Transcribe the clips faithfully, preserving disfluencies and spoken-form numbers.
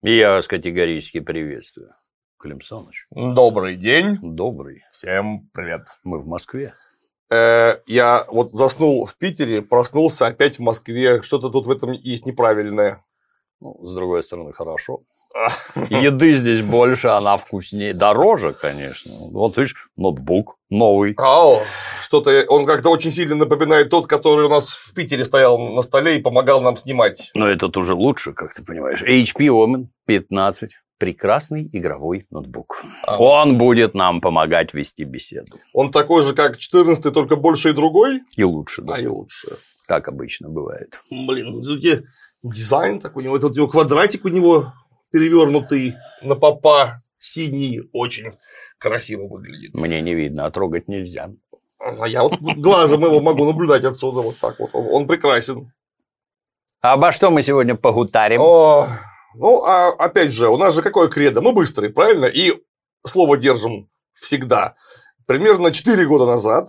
Я вас категорически приветствую. Клим Саныч. Добрый день. Добрый. Всем привет. Мы в Москве. Э, я вот заснул в Питере, проснулся опять в Москве. Что-то тут в этом есть неправильное. Ну, с другой стороны, хорошо. Еды здесь больше, она вкуснее. Дороже, конечно. Вот видишь, ноутбук новый. Ау, что-то он как-то очень сильно напоминает тот, который у нас в Питере стоял на столе и помогал нам снимать. Но этот уже лучше, как ты понимаешь. эйч пи Omen пятнадцать. Прекрасный игровой ноутбук. А, он будет нам помогать вести беседу. Он такой же, как четырнадцатый, только больше и другой? И лучше, да. А, и лучше. Как обычно бывает. Блин, дизайн такой у него, этот его квадратик у него перевернутый на попа, синий, очень красиво выглядит. Мне не видно, а трогать нельзя. А я вот глазом его могу наблюдать отсюда, вот так вот, он, он прекрасен. А обо что мы сегодня погутарим? О, ну, а опять же, у нас же какое кредо? Мы быстрые, правильно? И слово держим всегда. Примерно четыре года назад,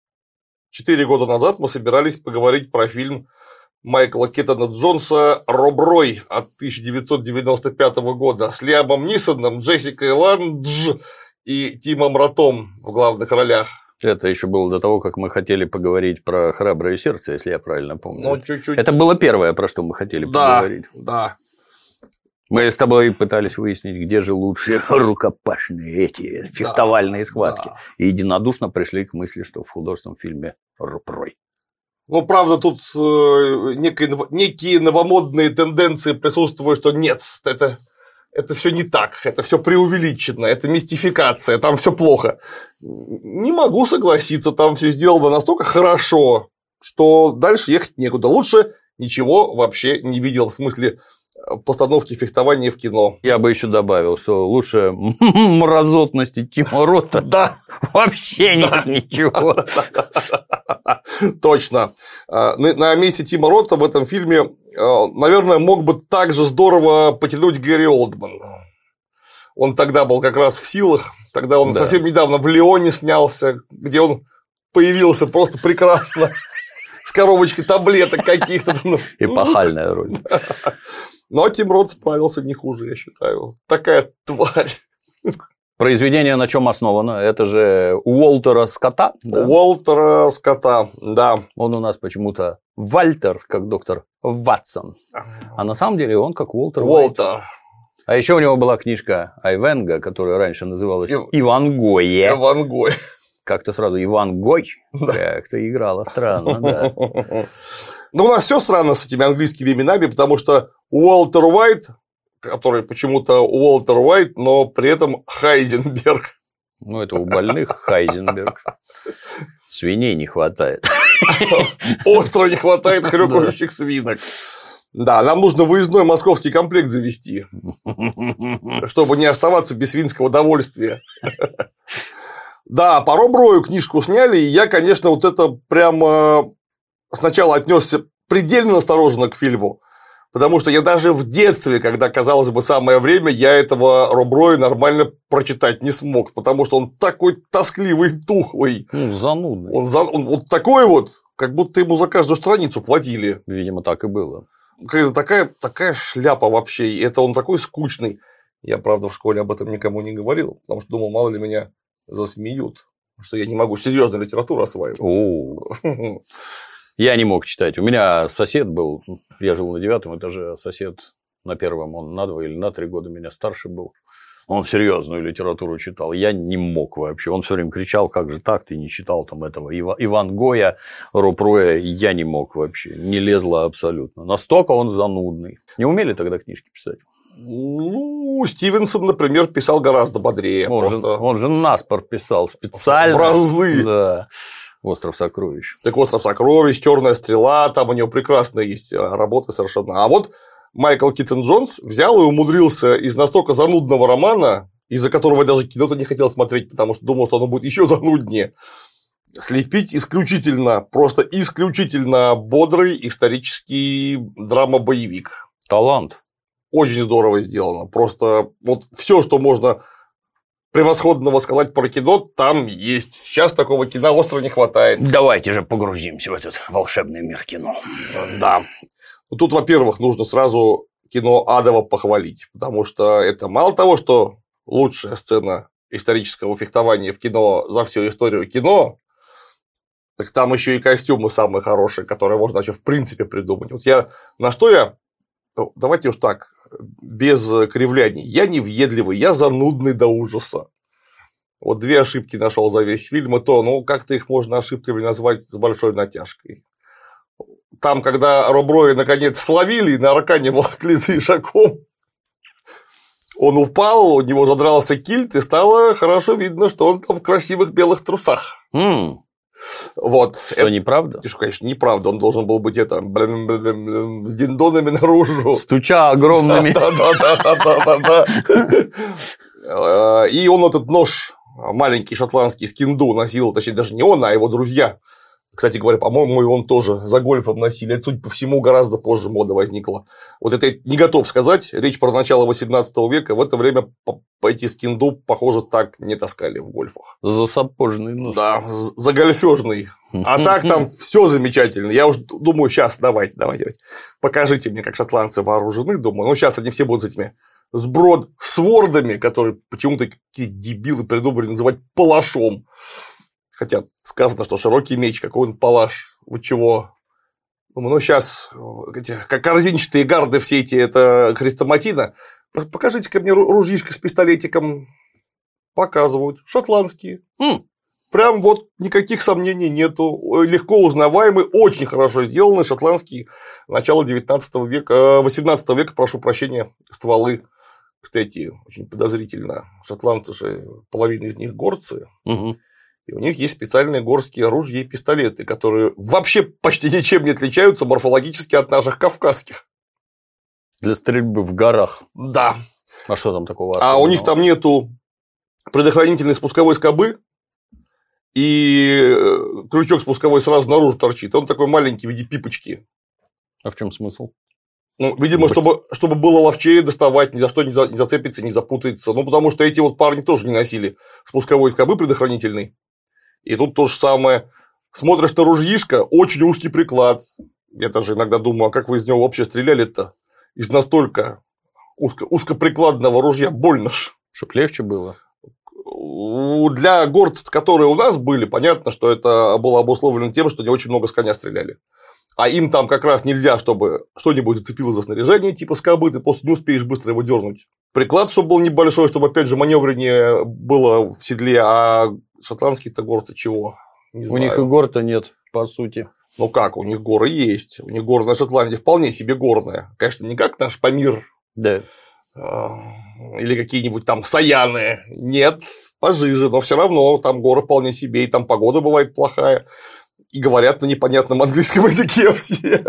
четыре года назад мы собирались поговорить про фильм Майкла Кеттона Джонса «Роб Рой» от тысяча девятьсот девяносто пятого года с Лиамом Нисоном, Джессикой Ландж и Тимом Ротом в главных ролях. Это еще было до того, как мы хотели поговорить про «Храброе сердце», если я правильно помню. Ну, чуть-чуть. Это было первое, про что мы хотели да, поговорить. Да. Мы с тобой пытались выяснить, где же лучшие рукопашные эти фехтовальные да, схватки. Да. И единодушно пришли к мысли, что в художественном фильме «Роб Рой». Ну, правда, тут э, некие, некие новомодные тенденции присутствуют, что нет, это, это все не так, это все преувеличено, это мистификация, там все плохо. Не могу согласиться, там все сделано настолько хорошо, что дальше ехать некуда. Лучше ничего вообще не видел в смысле постановки фехтования в кино. Я бы еще добавил, что лучше мразотности Тима Рота да. вообще нет ничего. Точно. На месте Тима Рота в этом фильме, наверное, мог бы так же здорово потянуть Гэри Олдман. Он тогда был как раз в силах. Тогда он да. совсем недавно в «Леоне» снялся, где он появился просто прекрасно. С коробочкой таблеток каких-то. Эпохальная роль. Но Тим Рот справился не хуже, я считаю. Такая тварь. Произведение на чем основано? Это же Уолтера Скотта. Да? Уолтера Скотта, да. Он у нас почему-то Вальтер, как доктор Ватсон. А на самом деле он как Уолтер Уолтер. Уайт. А еще у него была книжка Айвенго, которая раньше называлась Ив... Ивангое. Ивангой. Как-то сразу Иван Гой. Да. Как-то играла странно, да. Ну, у нас все странно с этими английскими именами, потому что Уолтер Уайт, который почему-то Уолтер Уайт, но при этом Хайзенберг. Ну, это у больных Хайзенберг. Свиней не хватает. Остро не хватает хрюкающих свинок. Да, нам нужно выездной московский комплект завести, чтобы не оставаться без свинского довольствия. Да, по Роб Рою книжку сняли, и я, конечно, вот это прямо сначала отнесся предельно осторожно к фильму, потому что я даже в детстве, когда, казалось бы, самое время, я этого Роб Роя нормально прочитать не смог, потому что он такой тоскливый, тухлый. Ну, занудный. Он, за... он вот такой вот, как будто ему за каждую страницу платили. Видимо, так и было. Какая-то такая, такая шляпа вообще, и это он такой скучный. Я, правда, в школе об этом никому не говорил, потому что думал, мало ли меня засмеют, что я не могу серьезную литературу осваивать. О-о-о. Я не мог читать. У меня сосед был, я жил на девятом этаже, а сосед на первом, он на два или на три года меня старше был. Он серьезную литературу читал. Я не мог вообще. Он все время кричал, как же так, ты не читал там этого Иван Гоя, Роб Роя. Я не мог вообще. Не лезло абсолютно. Настолько он занудный. Не умели тогда книжки писать? Ну, Стивенсон, например, писал гораздо бодрее. Он, просто... же, он же наспор писал специально. В разы. Да. «Остров сокровищ». Так «Остров сокровищ», «Черная стрела», там у него прекрасные есть работы совершенно. А вот Майкл Кеттон Джонс взял и умудрился из настолько занудного романа, из-за которого я даже кино-то не хотел смотреть, потому что думал, что оно будет еще зануднее, слепить исключительно, просто исключительно бодрый исторический драма-боевик. Талант. Очень здорово сделано. Просто вот все, что можно превосходного сказать про кино, там есть. Сейчас такого кино остро не хватает. Давайте же погрузимся в этот волшебный мир кино. Да. Тут, во-первых, нужно сразу кино Адова похвалить, потому что это мало того, что лучшая сцена исторического фехтования в кино за всю историю кино, так там еще и костюмы самые хорошие, которые можно вообще в принципе придумать. Вот я на что я. Давайте уж так, без кривляний. Я не въедливый, я занудный до ужаса. Вот две ошибки нашел за весь фильм, и то, ну, как-то их можно ошибками назвать с большой натяжкой. Там, когда Роб Роя наконец словили и на аркане волокли за ишаком, он упал, у него задрался кильт, и стало хорошо видно, что он там в красивых белых трусах. Mm. Вот. Что, это, неправда? Конечно, неправда. Он должен был быть это, блин, блин, блин, с диндонами наружу. Стуча огромными. Да-да-да. И он этот нож, маленький шотландский скинду носил, точнее, даже не он, а его друзья. Кстати говоря, по-моему, и он тоже за гольфом носили. Это, судя по всему, гораздо позже мода возникла. Вот это я не готов сказать. Речь про начало восемнадцатого века. В это время эти скинду, похоже, так не таскали в гольфах. За сапожный нож. Да, за гольфёжный. А так там все замечательно. Я уже думаю, сейчас давайте, давайте, давайте. Покажите мне, как шотландцы вооружены. Думаю, ну сейчас они все будут с этими сброд свордами, которые почему-то какие дебилы придумали называть палашом. Хотя сказано, что широкий меч, какой он палаш, вы чего? Думаю, ну, сейчас, эти, как корзинчатые гарды все эти, это хрестоматина. Покажите-ка мне ружьишко с пистолетиком. Показывают. Шотландские. Mm. Прям вот никаких сомнений нету. Легко узнаваемый, очень хорошо сделанный шотландский начало девятнадцатого века, восемнадцатого века, прошу прощения, стволы. Кстати, очень подозрительно. Шотландцы же, половина из них горцы. Mm-hmm. И у них есть специальные горские ружья и пистолеты, которые вообще почти ничем не отличаются морфологически от наших кавказских. Для стрельбы в горах. Да. А что там такого? А у них там нету предохранительной спусковой скобы, и крючок спусковой сразу наружу торчит. Он такой маленький в виде пипочки. А в чем смысл? Ну, видимо, чтобы, чтобы было ловчее доставать, ни за что не, за, не зацепиться, не запутается. Ну, потому что эти вот парни тоже не носили спусковой скобы предохранительной. И тут то же самое. Смотришь на ружьишко, очень узкий приклад. Я даже иногда думаю, а как вы из него вообще стреляли-то? Из настолько узко, узкоприкладного ружья больно ж. Чтоб легче было. Для горцев, которые у нас были, понятно, что это было обусловлено тем, что они очень много с коня стреляли. А им там как раз нельзя, чтобы что-нибудь зацепило за снаряжение, типа скобы, ты просто не успеешь быстро его дернуть. Приклад, чтобы был небольшой, чтобы, опять же, маневреннее было в седле, а шотландские-то горцы чего? Не знаю. У них и гор-то нет, по сути. Ну как, у них горы есть. У них горная Шотландия вполне себе горная. Конечно, не как наш Памир. Да. Или какие-нибудь там Саяны. Нет, пожиже, но все равно там горы вполне себе, и там погода бывает плохая. И говорят на непонятном английском языке все.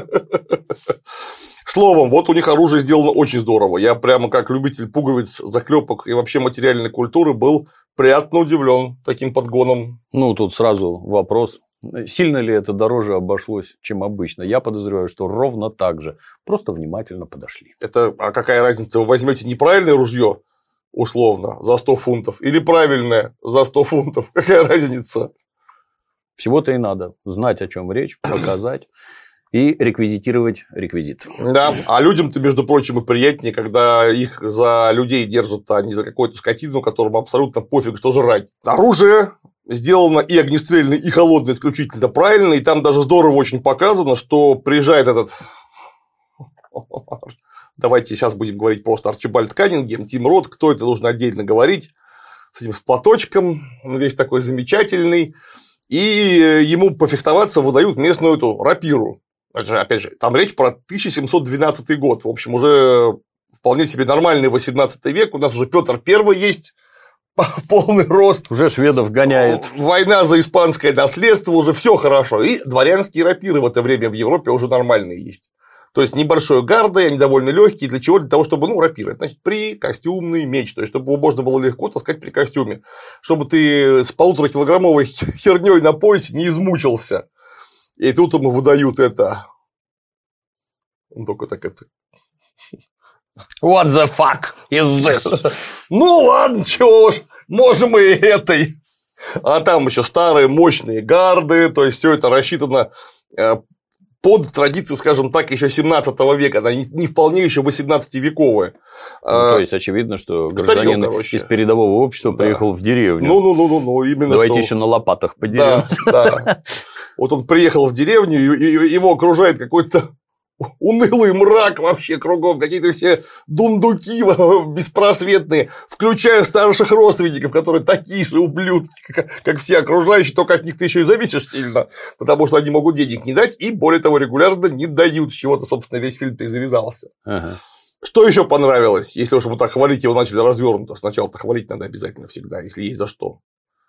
Словом, вот у них оружие сделано очень здорово. Я прямо как любитель пуговиц, заклепок и вообще материальной культуры был приятно удивлен таким подгоном. Ну, тут сразу вопрос. Сильно ли это дороже обошлось, чем обычно? Я подозреваю, что ровно так же. Просто внимательно подошли. Это, а какая разница? Вы возьмете неправильное ружье, условно, за сто фунтов, или правильное за сто фунтов? Какая разница? Всего-то и надо знать, о чем речь, показать и реквизитировать реквизит. Да, а людям-то, между прочим, и приятнее, когда их за людей держат, а не за какую-то скотину, которым абсолютно пофиг, что жрать. Оружие сделано и огнестрельное, и холодное исключительно правильно, и там даже здорово очень показано, что приезжает этот... Давайте сейчас будем говорить просто Арчибальд Каннингем, Тим Рот, кто это, нужно отдельно говорить, с этим с платочком, он весь такой замечательный. И ему пофехтоваться выдают местную эту рапиру. Это же, опять же, там речь про тысяча семьсот двенадцатый год. В общем, уже вполне себе нормальный восемнадцатый век. У нас уже Петр Первый есть, полный рост. Уже шведов гоняет. Война за испанское наследство, уже все хорошо. И дворянские рапиры в это время в Европе уже нормальные есть. То есть небольшой гардой, они довольно легкие. Для чего? Для того, чтобы, ну, рапиры. Значит, при костюмный меч. То есть, чтобы его можно было легко таскать при костюме. Чтобы ты с полуторакилограммовой херней на поясе не измучился. И тут ему выдают это. Он только так это. What the fuck is this? Ну ладно, чего ж, можем и этой. А там еще старые мощные гарды. То есть, все это рассчитано под традицию, скажем так, еще семнадцатого века, она не вполне еще восемнадцативековая. Ну, то есть, очевидно, что гражданин Старьё, из передового общества да. приехал в деревню. Ну-ну-ну, именно Давайте что... еще на лопатах подерем. Да, да. Вот он приехал в деревню, и его окружает какой-то унылый мрак вообще кругом, какие-то все дундуки беспросветные, включая старших родственников, которые такие же ублюдки, как, как все окружающие, только от них ты еще и зависишь сильно, потому что они могут денег не дать, и более того, регулярно не дают, с чего-то, собственно, весь фильм-то и завязался. Ага. Что еще понравилось, если уж мы так хвалить его начали развернуто, сначала-то хвалить надо обязательно всегда, если есть за что.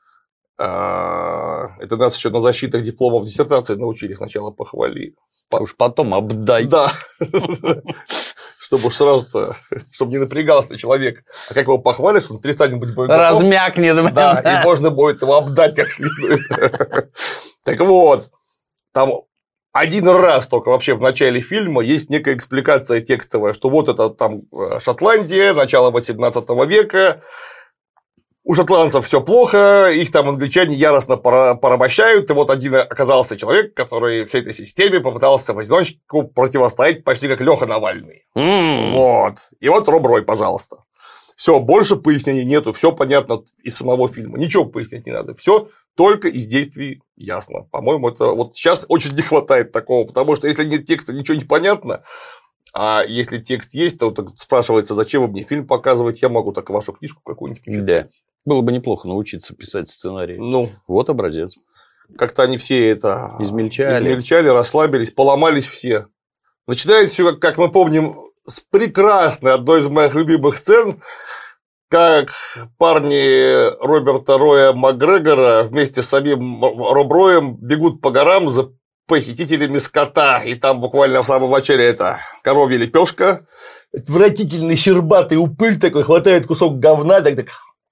Это нас еще на защитах дипломов диссертации научили сначала похвали. Уж потом обдай. Да. Чтобы уж сразу-то, чтобы не напрягался человек. А как его похвалишь, он перестанет быть боеготов. Размякнет. Да, и можно будет его обдать как следует. Так вот, там один раз только вообще в начале фильма есть некая экспликация текстовая, что вот это там Шотландия, начало восемнадцатого века. У шотландцев все плохо, их там англичане яростно порабощают, и вот один оказался человек, который всей этой системе попытался в одиночку противостоять почти как Леха Навальный. Mm. Вот. И вот Роб Рой, пожалуйста. Все, больше пояснений нету, все понятно из самого фильма. Ничего пояснять не надо. Все только из действий ясно. По-моему, это вот сейчас очень не хватает такого, потому что если нет текста, ничего не понятно. А если текст есть, то так спрашивается, зачем вы мне фильм показывать, я могу так вашу книжку какую-нибудь почитать. Да. Было бы неплохо научиться писать сценарий. Ну, вот образец. Как-то они все это измельчали, измельчали расслабились, поломались все. Начинается все, как мы помним, с прекрасной, одной из моих любимых сцен, как парни Роберта Роя Макгрегора вместе с самим Роб Роем бегут по горам за похитителями скота, и там буквально в самом начале это коровья лепешка, отвратительный щербатый упырь такой, хватает кусок говна, так так.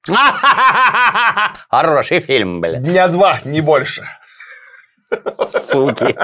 Хороший фильм, блядь. Дня два, не больше. Суки.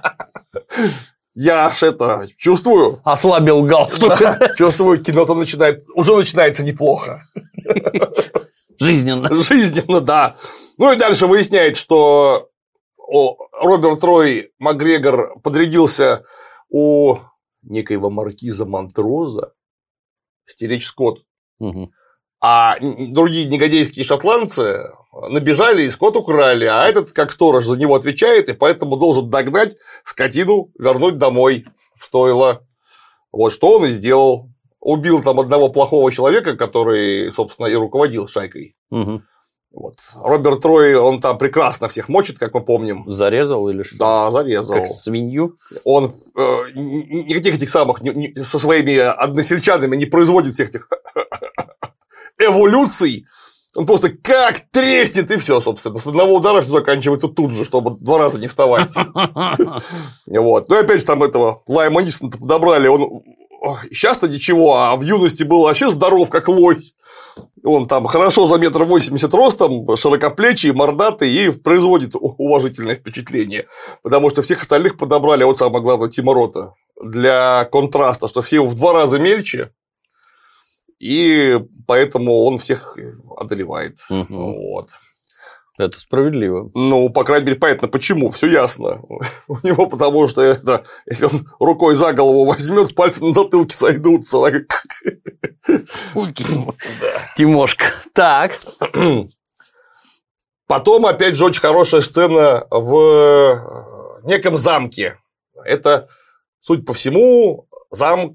Я аж это чувствую. Ослабил галстук. Да, чувствую, кино-то начинает, уже начинается неплохо. Жизненно. Жизненно, да. Ну и дальше выясняется, что Роберт Рой Макгрегор подрядился у некоего маркиза Монтроза стеречь скот. Угу. А другие негодейские шотландцы набежали и скот украли, а этот, как сторож, за него отвечает, и поэтому должен догнать скотину, вернуть домой в стойло. Вот что он и сделал. Убил там одного плохого человека, который, собственно, и руководил шайкой. Угу. Вот. Роберт Рой, он там прекрасно всех мочит, как мы помним. Зарезал или что? Да, зарезал. Как свинью? Он э, никаких этих самых не, не, со своими односельчанами не производит всех этих эволюций. Он просто как треснет, и все, собственно. С одного удара все заканчивается тут же, чтобы два раза не вставать. Вот. Ну и опять же там этого Лайма Нисона подобрали. Он сейчас-то ничего, а в юности был вообще здоров, как лось. Он там хорошо за метр восемьдесят ростом, широкоплечий, мордатый и производит уважительное впечатление. Потому что всех остальных подобрали, вот самое главное, Тима Рота, для контраста, что все в два раза мельче, и поэтому он всех одолевает. Угу. Вот. Это справедливо. Ну, по крайней мере, понятно, почему, все ясно. У него, потому что это, если он рукой за голову возьмет, пальцы на затылке сойдутся. Тимошка. Так. Потом, опять же, очень хорошая сцена в неком замке. Это, судя по всему, замок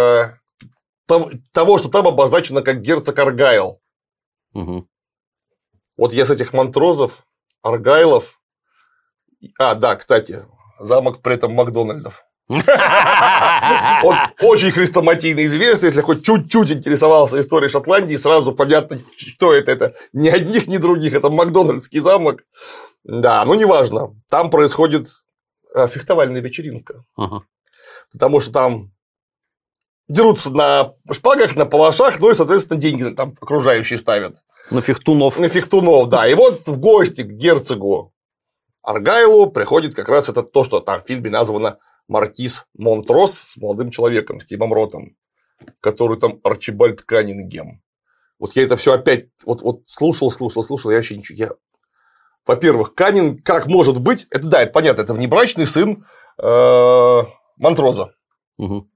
того, что там обозначено как герцог Аргайл. Угу. Вот я с этих Монтрозов, Аргайлов. А, да, кстати, замок при этом Макдональдов. Он очень хрестоматийно известный, если хоть чуть-чуть интересовался историей Шотландии, сразу понятно, что это. Это ни одних, ни других, это Макдональдский замок. Да, ну неважно. Там происходит фехтовальная вечеринка. Ага. Потому что там дерутся на шпагах, на палашах, ну и, соответственно, деньги там окружающие ставят. На фехтунов. На фехтунов, да. И вот в гости к герцогу Аргайлу приходит как раз это то, что там в фильме названо маркиз Монтроз с молодым человеком, с Тимом Ротом, который там Арчибальд Каннингем. Вот я это все опять вот, вот слушал, слушал, слушал, я вообще ничего. Я... Во-первых, Каннинг, как может быть, это да, это понятно, это внебрачный сын Монтроза. Угу.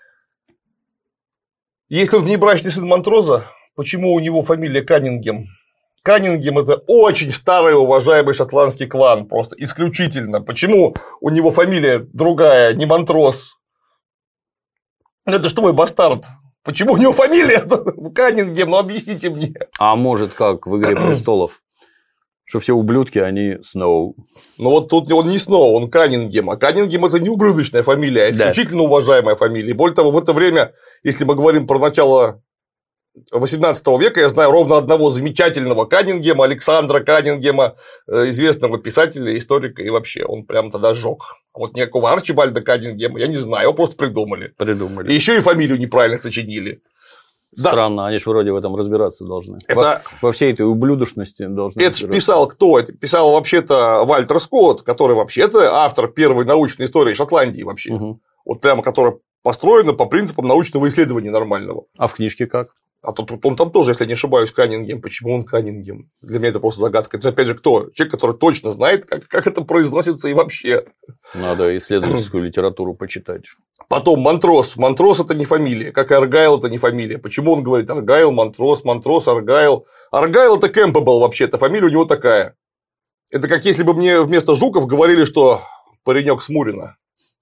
Если он внебрачный сын Монтроза, почему у него фамилия Каннингем? Каннингем – это очень старый уважаемый шотландский клан, просто исключительно. Почему у него фамилия другая, не Монтроз? Это что, мой бастард? Почему у него фамилия Каннингем? Ну, объясните мне. А может, как в «Игре престолов», что все ублюдки, они Сноу. Ну, вот тут он не Сноу, он Каннингем. А Каннингем – это не ублюдочная фамилия, а исключительно да. уважаемая фамилия. И более того, в это время, если мы говорим про начало восемнадцатого века, я знаю ровно одного замечательного Каннингема, Александра Каннингема, известного писателя, историка, и вообще он прям тогда сжег. А вот никакого Арчибальда Каннингема я не знаю, его просто придумали. Придумали. И еще и фамилию неправильно сочинили. Странно, да. Они же вроде в этом разбираться должны. Это... Во, во всей этой ублюдочности должны Это же писал кто? Это писал вообще-то Вальтер Скотт, который вообще-то автор первой научной истории Шотландии вообще. Угу. Вот прямо которая построена по принципам научного исследования нормального. А в книжке как? А тут он там тоже, если не ошибаюсь, Каннингем. Почему он Каннингем? Для меня это просто загадка. Это, опять же, кто? Человек, который точно знает, как, как это произносится и вообще. Надо исследовательскую литературу почитать. Потом Монтроз. Монтроз – это не фамилия, как и Аргайл – это не фамилия. Почему он говорит Аргайл, Монтроз, Монтроз, Аргайл? Аргайл – это Кэмпбелл вообще-то, фамилия у него такая. Это как если бы мне вместо Жуков говорили, что паренек с Мурина.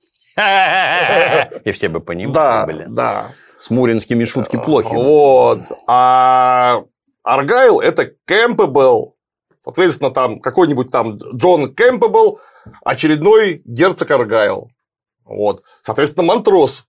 И все бы понимали. Да, да. С муринскими шутки плохи. Вот. А Аргайл – это Кэмпбелл. Соответственно, там какой-нибудь там Джон Кэмпбелл, очередной герцог Аргайл. Вот. Соответственно, Монтроз.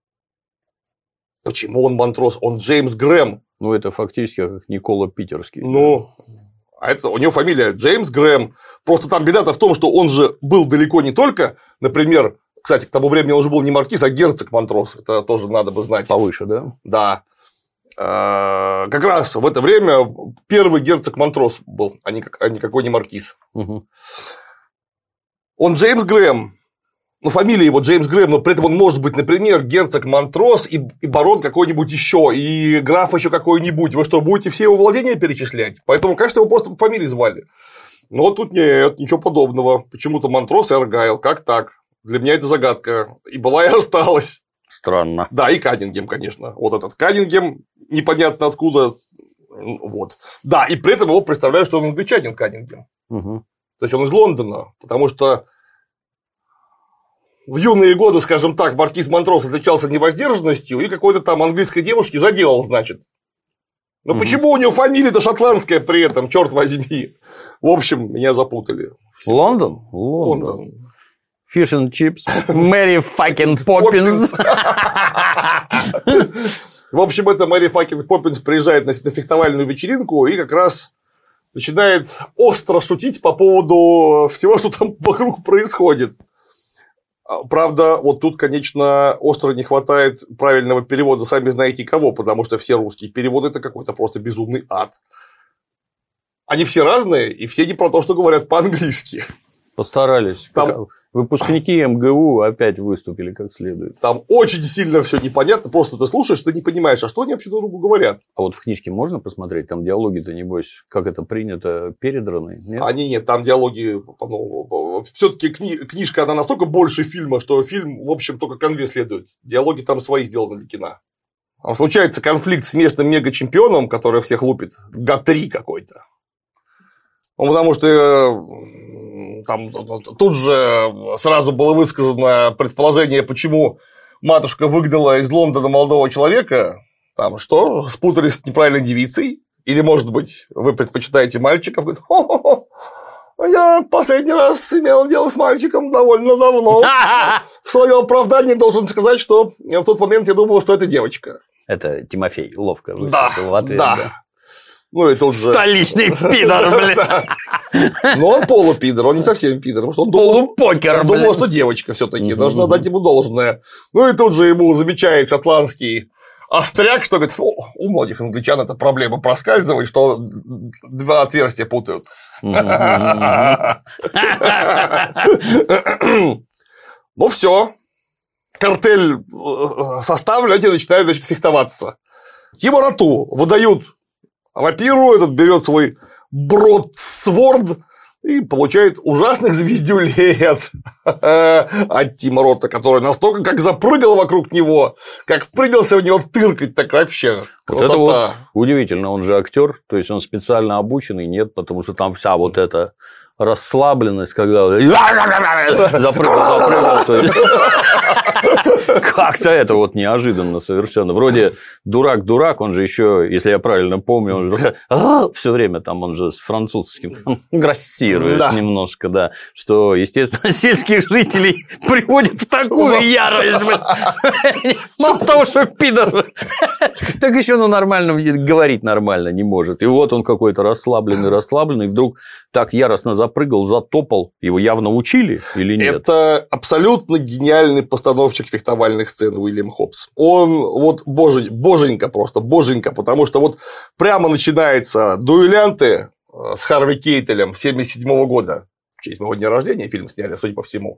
Почему он Монтроз? Он Джеймс Грэм. Ну, это фактически как Никола Питерский. Ну, а это у него фамилия Джеймс Грэм. Просто там беда-то в том, что он же был далеко не только, например, кстати, к тому времени он уже был не маркиз, а герцог Монтроз. Это тоже надо бы знать. Повыше, да? Да. Как раз в это время первый герцог Монтроз был, а никакой не маркиз. Угу. Он Джеймс Грэм. Ну, фамилия его Джеймс Грэм, но при этом он может быть, например, герцог Монтроз и, и барон какой-нибудь еще, и граф еще какой-нибудь. Вы что, будете все его владения перечислять? Поэтому, конечно, его просто по фамилии звали. Но вот тут нет, ничего подобного. Почему-то Монтроз и Аргайл. Как так? Для меня это загадка. И была, и осталась. Странно. Да, и Каннингем, конечно. Вот этот Каннингем, непонятно откуда. Вот. Да, и при этом его представляют, что он англичанин Каннингем. Угу. То есть он из Лондона, потому что в юные годы, скажем так, маркиз Монтроз отличался невоздержанностью и какой-то там английской девушке заделал, значит. Но угу. почему у него фамилия-то шотландская при этом, черт возьми? В общем, меня запутали. Лондон? Лондон. Лондон. Fish and chips, Мэри факин Поппинс. В общем, это Мэри факин Поппинс приезжает на фехтовальную вечеринку и как раз начинает остро шутить по поводу всего, что там вокруг происходит. Правда, вот тут, конечно, остро не хватает правильного перевода, сами знаете кого, потому что все русские переводы – это какой-то просто безумный ад. Они все разные, и все не про то, что говорят по-английски. Постарались. Там... Выпускники эм гэ у опять выступили как следует. Там очень сильно все непонятно. Просто ты слушаешь, ты не понимаешь, а что они вообще друг другу говорят. А вот в книжке можно посмотреть? Там диалоги-то, небось, как это принято, передраны? Нет? Они нет, там диалоги. Ну, все-таки кни... книжка, она настолько больше фильма, что фильм, в общем, только конве следует. Диалоги там свои сделаны для кино. Там случается конфликт с местным мега-чемпионом, который всех лупит. Га-три какой-то. Ну, потому что там тут же сразу было высказано предположение, почему матушка выгнала из Лондона молодого человека. Там что, спутались с неправильной девицей? Или, может быть, вы предпочитаете мальчиков? Говорит, хо-хо-хо, я последний раз имел дело с мальчиком довольно давно. В свое оправдание должен сказать, что в тот момент я думал, что это девочка. Это Тимофей ловко выступил в ответ. Да. Ну, это уже... Столичный пидор, блин. Но он полупидор, он не совсем пидор. Он полупокер, он думал, что девочка все-таки, должна дать ему должное. Ну, и тут же ему замечает шотландский остряк, что говорит, у многих англичан эта проблема проскальзывает, что два отверстия путают. Ну, все. Картель составлен, они начинают, значит, фехтоваться. Тимурату выдают рапиру, этот берет свой бродсворд и получает ужасных звездюлей от, от Тима Рота, который настолько как запрыгал вокруг него, как принялся в него тыркать, так вообще красота. Вот это вот удивительно, он же актер, то есть он специально обученный, нет, потому что там вся вот эта расслабленность, когда запрыгал, запрыгал. Как-то это вот неожиданно совершенно. Вроде дурак-дурак, он же еще, если я правильно помню, он же все время там, он же с французским грассирует да. немножко, да, что, естественно, сельских жителей приводит в такую ярость. Мало того, что пидор, так еще ну нормально говорить нормально не может. И вот он какой-то расслабленный, расслабленный, вдруг так яростно запрыгал, затопал. Его явно учили или нет? Это абсолютно гениальный постановщик фехтовальных сцен Уильям Хопс. Он вот боже, боженька просто, боженька, потому что вот прямо начинается «Дуэлянты» с Харви Кейтелем семьдесят седьмого года. В честь моего дня рождения фильм сняли, судя по всему.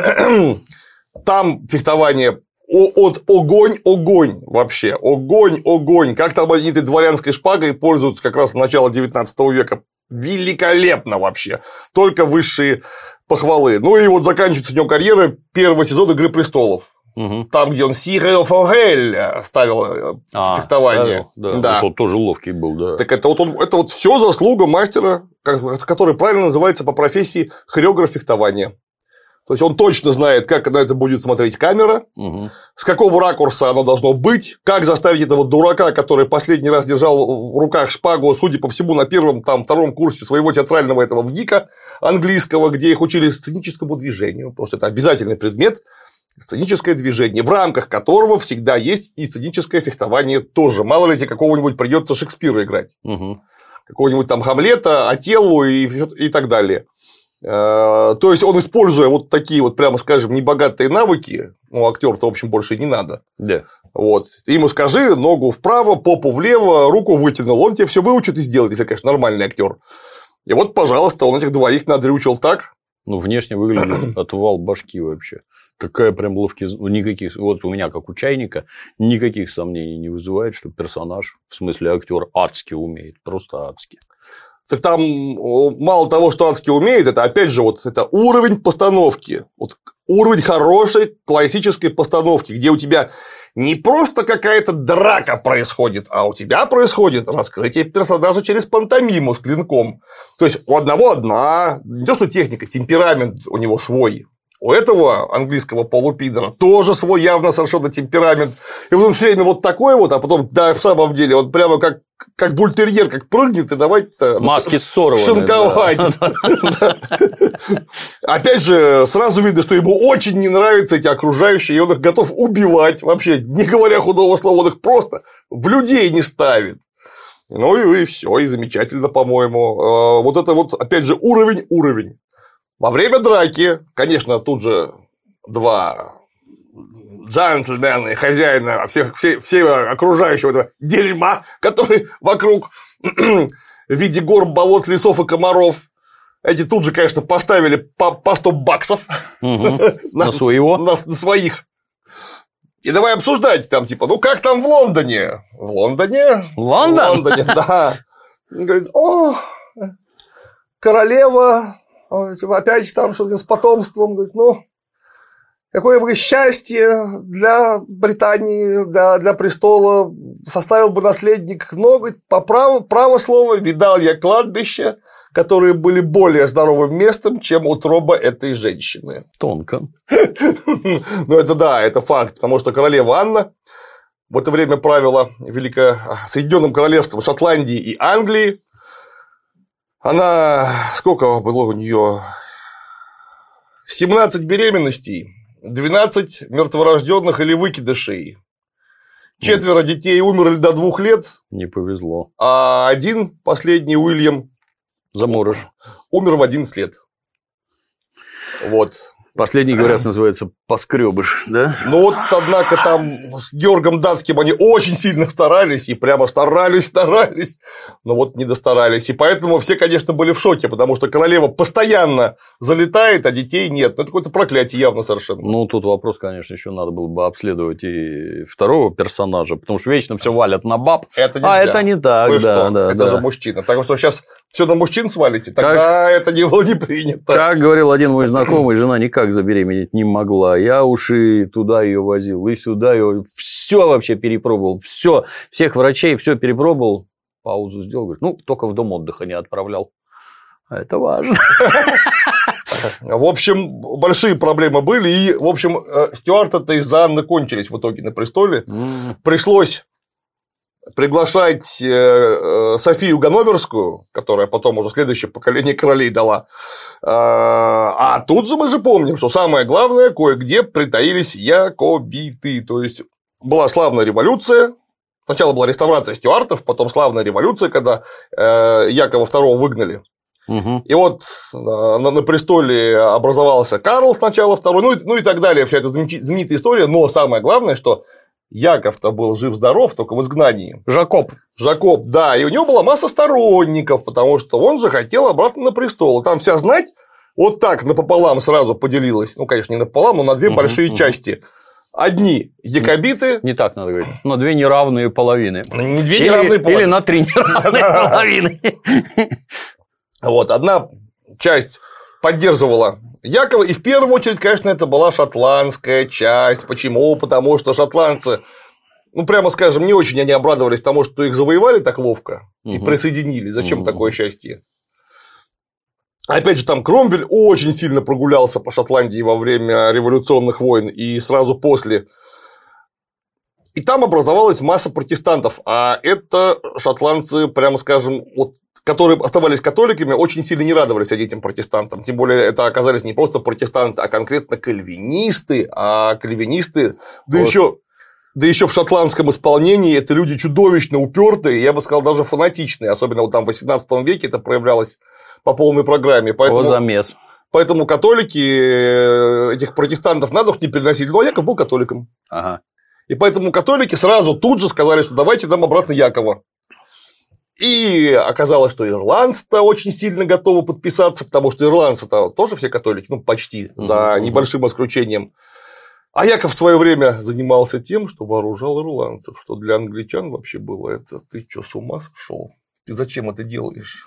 Там фехтование от огонь, огонь вообще, огонь, огонь. Как там они этой дворянской шпагой пользуются как раз с начала девятнадцатого века. Великолепно вообще. Только высшие похвалы. Ну и вот заканчивается у него карьера первого сезона «Игры престолов». Угу. Там, где он Сирео Фогель ставил а, фехтование. Ставил, да. Да. Вот тоже ловкий был, да. Так это вот, он, это вот все заслуга мастера, который правильно называется по профессии хореограф фехтования. То есть он точно знает, как на это будет смотреть камера, угу. с какого ракурса оно должно быть, как заставить этого дурака, который последний раз держал в руках шпагу, судя по всему, на первом, там, втором курсе своего театрального этого ВГИКа английского, где их учили сценическому движению, потому что это обязательный предмет, сценическое движение, в рамках которого всегда есть и сценическое фехтование тоже. Мало ли тебе какого-нибудь придется Шекспира играть, угу. какого-нибудь там Гамлета, Отеллу и, и так далее. То есть он, используя вот такие вот, прямо скажем, небогатые навыки, ну, актёр-то, в общем, больше не надо. Да. Вот. Ты ему скажи, ногу вправо, попу влево, руку вытянул. Он тебе все выучит и сделает, если, конечно, нормальный актер. И вот, пожалуйста, он этих двоих надрючил так. Ну, внешне выглядит отвал башки вообще. Такая прям ловкий, никаких, вот у меня как у чайника, никаких сомнений не вызывает, что персонаж, в смысле актер, адски умеет, просто адски. Так там мало того, что адски умеет, это опять же вот это уровень постановки, вот уровень хорошей классической постановки, где у тебя не просто какая-то драка происходит, а у тебя происходит раскрытие персонажа через пантомиму с клинком. То есть у одного одна, не то что техника, темперамент у него свой. У этого английского полупидора тоже свой явно совершенно темперамент. И он все время вот такой вот, а потом, да, в самом деле, он прямо как, как бультерьер, как прыгнет, и давайте-то маски ссорваны, шинковать. Да. Опять же, сразу видно, что ему очень не нравятся эти окружающие, и он их готов убивать. Вообще, не говоря худого слова, он их просто в людей не ставит. Ну и все, и замечательно, по-моему. Вот это вот, опять же, уровень, уровень. Во время драки, конечно, тут же два джентльмена и хозяина всех, все, все окружающего этого дерьма, который вокруг в виде гор, болот, лесов и комаров. Эти тут же, конечно, поставили по, по сто баксов угу. на, на своего. На, на своих. И давай обсуждать там, типа, ну как там в Лондоне? В Лондоне? Лондон? В Лондоне, да. Он говорит, о, королева. Опять там что-то с потомством, говорит, ну, какое бы счастье для Британии, для, для престола составил бы наследник, но, говорит, по праву, право слова, видал я кладбища, которые были более здоровым местом, чем утроба этой женщины. Тонко. Ну, это да, это факт, потому что королева Анна в это время правила Велико... Соединенным Королевством Шотландии и Англии. Она, сколько было у нее? семнадцать беременностей, двенадцать мертворожденных или выкидышей. Четверо детей умерли до двух лет. Не повезло. А один, последний, Уильям, заморож, умер в одиннадцать лет. Вот. Последний, говорят, называется поскребыш, да? Ну вот, однако, там с Георгом Датским они очень сильно старались, и прямо старались, старались, но вот не достарались. И поэтому все, конечно, были в шоке, потому что королева постоянно залетает, а детей нет. Ну, это какое-то проклятие явно совершенно. Ну, тут вопрос, конечно, еще надо было бы обследовать и второго персонажа, потому что вечно все валят на баб, это а это не так. Вы да, что? Да, это да. же мужчина. Так что сейчас все на мужчин свалите, тогда как, это не было не принято. Как говорил один мой знакомый, жена никак забеременеть не могла. Я уж и туда ее возил, и сюда ее. Все вообще перепробовал. Все, всех врачей, все перепробовал. Паузу сделал, говорит, ну, только в дом отдыха не отправлял. Это важно. В общем, большие проблемы были. И, в общем, Стюарты-то из-за Анны кончились в итоге на престоле. Mm. Пришлось приглашать Софию Ганноверскую, которая потом уже следующее поколение королей дала. А тут же мы же помним, что самое главное, кое-где притаились якобиты. То есть, была славная революция. Сначала была реставрация Стюартов, потом славная революция, когда Якова второго выгнали. Угу. И вот на, на престоле образовался Карл сначала второй, ну и, ну и так далее. Вся эта знаменитая история. Но самое главное, что Яков-то был жив-здоров, только в изгнании. Жакоб. Жакоб, да. И у него была масса сторонников, потому что он же хотел обратно на престол. Там вся знать вот так напополам сразу поделилась. Ну, конечно, не напополам, но на две угу, большие угу. части. Одни якобиты. Не так надо говорить. На две неравные половины. Не две неравные половины. Или на три неравные половины. Вот, одна часть поддерживала Якова, и в первую очередь, конечно, это была шотландская часть. Почему? Потому что шотландцы, ну, прямо скажем, не очень они обрадовались тому, что их завоевали так ловко угу. и присоединили. Зачем угу. такое счастье? Опять же, там Кромвель очень сильно прогулялся по Шотландии во время революционных войн и сразу после. И там образовалась масса протестантов, а это шотландцы, прямо скажем, вот, которые оставались католиками, очень сильно не радовались этим протестантам. Тем более, это оказались не просто протестанты, а конкретно кальвинисты. А кальвинисты, да вот. еще, да еще в шотландском исполнении, это люди чудовищно упертые, я бы сказал, даже фанатичные. Особенно вот там в восемнадцатом веке это проявлялось по полной программе. Поэтому, О, замес. Поэтому католики этих протестантов на дух не переносили. Но Яков был католиком. Ага. И поэтому католики сразу тут же сказали, что давайте нам обратно Якова. И оказалось, что ирландцы-то очень сильно готовы подписаться, потому что ирландцы-то тоже все католики, ну, почти, за небольшим исключением. А Яков в свое время занимался тем, что вооружал ирландцев, что для англичан вообще было это. Ты что, с ума сошел? Ты зачем это делаешь?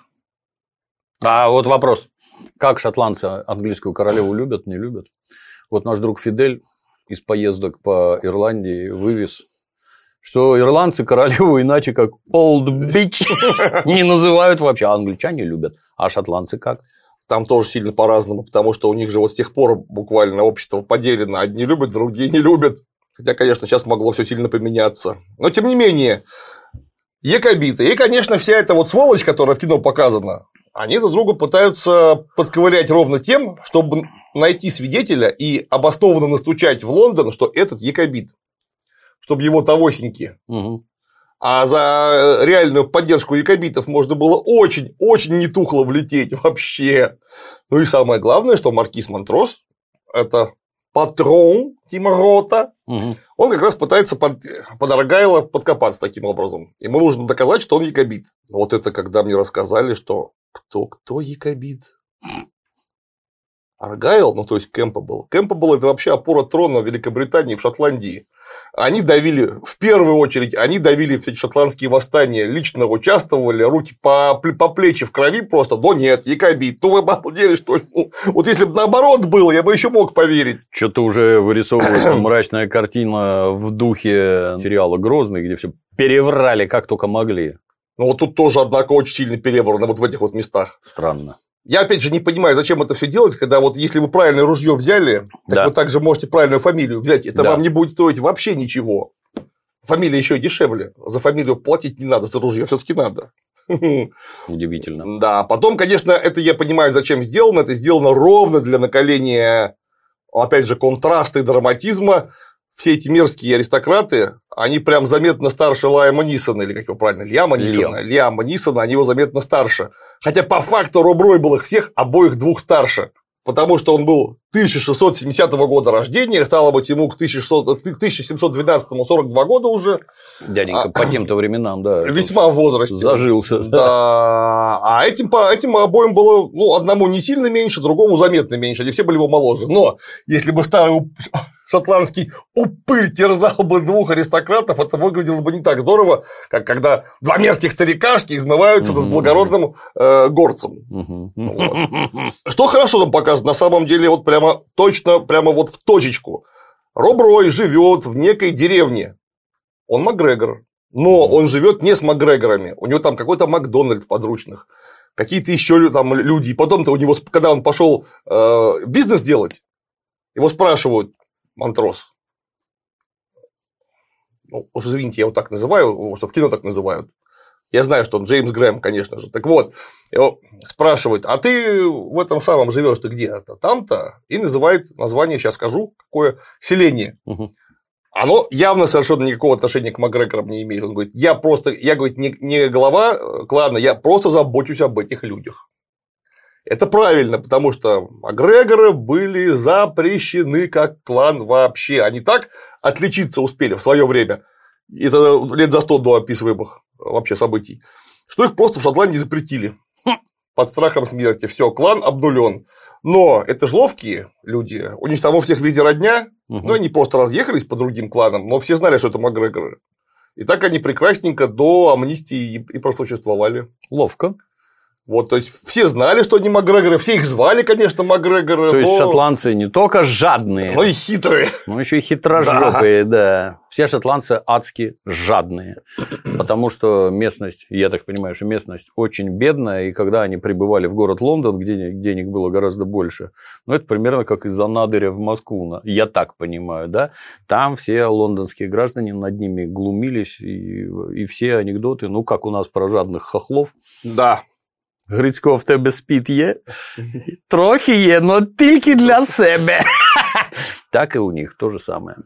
А вот вопрос. Как шотландцы английскую королеву любят, не любят? Вот наш друг Фидель из поездок по Ирландии вывез, что ирландцы королеву иначе как old bitch не называют вообще, а англичане любят. А шотландцы как? Там тоже сильно по-разному, потому что у них же вот с тех пор буквально общество поделено. Одни любят, другие не любят. Хотя, конечно, сейчас могло все сильно поменяться. Но, тем не менее, якобиты. И, конечно, вся эта вот сволочь, которая в кино показана, они друг другу пытаются подковырять ровно тем, чтобы найти свидетеля и обоснованно настучать в Лондон, что этот якобит. Чтобы его тогосеньки. Угу. А за реальную поддержку якобитов можно было очень-очень нетухло влететь вообще. Ну и самое главное, что маркиз Монтрос – это патрон Тима Рота. Угу. Он как раз пытается под, под Аргайла подкопаться таким образом. Ему нужно доказать, что он якобит. Вот это когда мне рассказали, что кто, кто якобит? Аргайл, ну то есть Кэмпбелл. Кэмпбелл – это вообще опора трона в Великобритании, в Шотландии. Они давили, в первую очередь, они давили все эти шотландские восстания, лично участвовали, руки по, по плечи в крови просто, да нет, якобит, ну вы обалдели, что ли? Ну, вот если бы наоборот было, я бы еще мог поверить. Что-то уже вырисовывается мрачная картина в духе сериала «Грозный», где все переврали как только могли. Ну вот тут тоже, однако, очень сильно переврано вот в этих вот местах. Странно. Я, опять же, не понимаю, зачем это все делать, когда вот если вы правильное ружье взяли, так да. вы также можете правильную фамилию взять. Это да. вам не будет стоить вообще ничего. Фамилия еще дешевле. За фамилию платить не надо, за ружье все-таки надо. Удивительно. Да, потом, конечно, это я понимаю, зачем сделано. Это сделано ровно для накаления, опять же, контраста и драматизма. Все эти мерзкие аристократы, они прям заметно старше Лайама Нисона, или как его правильно, Лиама Нисона, Лиама Нисона, они его заметно старше. Хотя по факту Роб Рой был их всех обоих двух старше, потому что он был тысяча шестьсот семидесятого года рождения, стало быть, ему к тысяча семьсот двенадцатому сорок два года уже. Дяденька, а, по тем-то временам, да. Весьма в возрасте. Зажился. Да. А этим, этим обоим было, ну, одному не сильно меньше, другому заметно меньше, они все были его моложе. Но если бы старый шотландский упырь терзал бы двух аристократов, это выглядело бы не так здорово, как когда два мерзких старикашки измываются над благородным э, горцем. Вот. Что хорошо нам показано, на самом деле, вот прямо точно, прямо вот в точечку. Роб Рой живет в некой деревне. Он Макгрегор, но он живет не с Макгрегорами. У него там какой-то Макдональд в подручных, какие-то еще там люди. И потом-то у него, когда он пошел э, бизнес делать, его спрашивают: Монтрос, ну, уж извините, я его так называю, что в кино так называют. Я знаю, что он Джеймс Грэм, конечно же. Так вот, его спрашивают: а ты в этом самом живешь-то где-то? Там-то? И называет название, сейчас скажу, какое селение. Угу. Оно явно совершенно никакого отношения к Макгрегорам не имеет. Он говорит: я просто, я, говорит, не, не глава клана, я просто забочусь об этих людях. Это правильно, потому что Макгрегоры были запрещены как клан вообще. Они так отличиться успели в свое время, это лет за сто до описываемых вообще событий, что их просто в Шотландии запретили под страхом смерти. Все, клан обнулен. Но это же ловкие люди, у них там у всех везде родня, угу. Но они просто разъехались по другим кланам, но все знали, что это Макгрегоры. И так они прекрасненько до амнистии и просуществовали. Ловко. Вот, то есть все знали, что они Макгрегоры, все их звали, конечно, Макгрегоры. То есть но... шотландцы не только жадные, но и хитрые. Но еще и хитрожопые, да. да. Все шотландцы адски жадные. Потому что местность, я так понимаю, что местность очень бедная, и когда они прибывали в город Лондон, где денег было гораздо больше, ну, это примерно как из-за Надыря в Москву, я так понимаю, да, там все лондонские граждане над ними глумились, и, и все анекдоты, ну, как у нас про жадных хохлов. Да. Грицько в тебе спід є? Трохи є, но тільки для себе. Так и у них то же самое.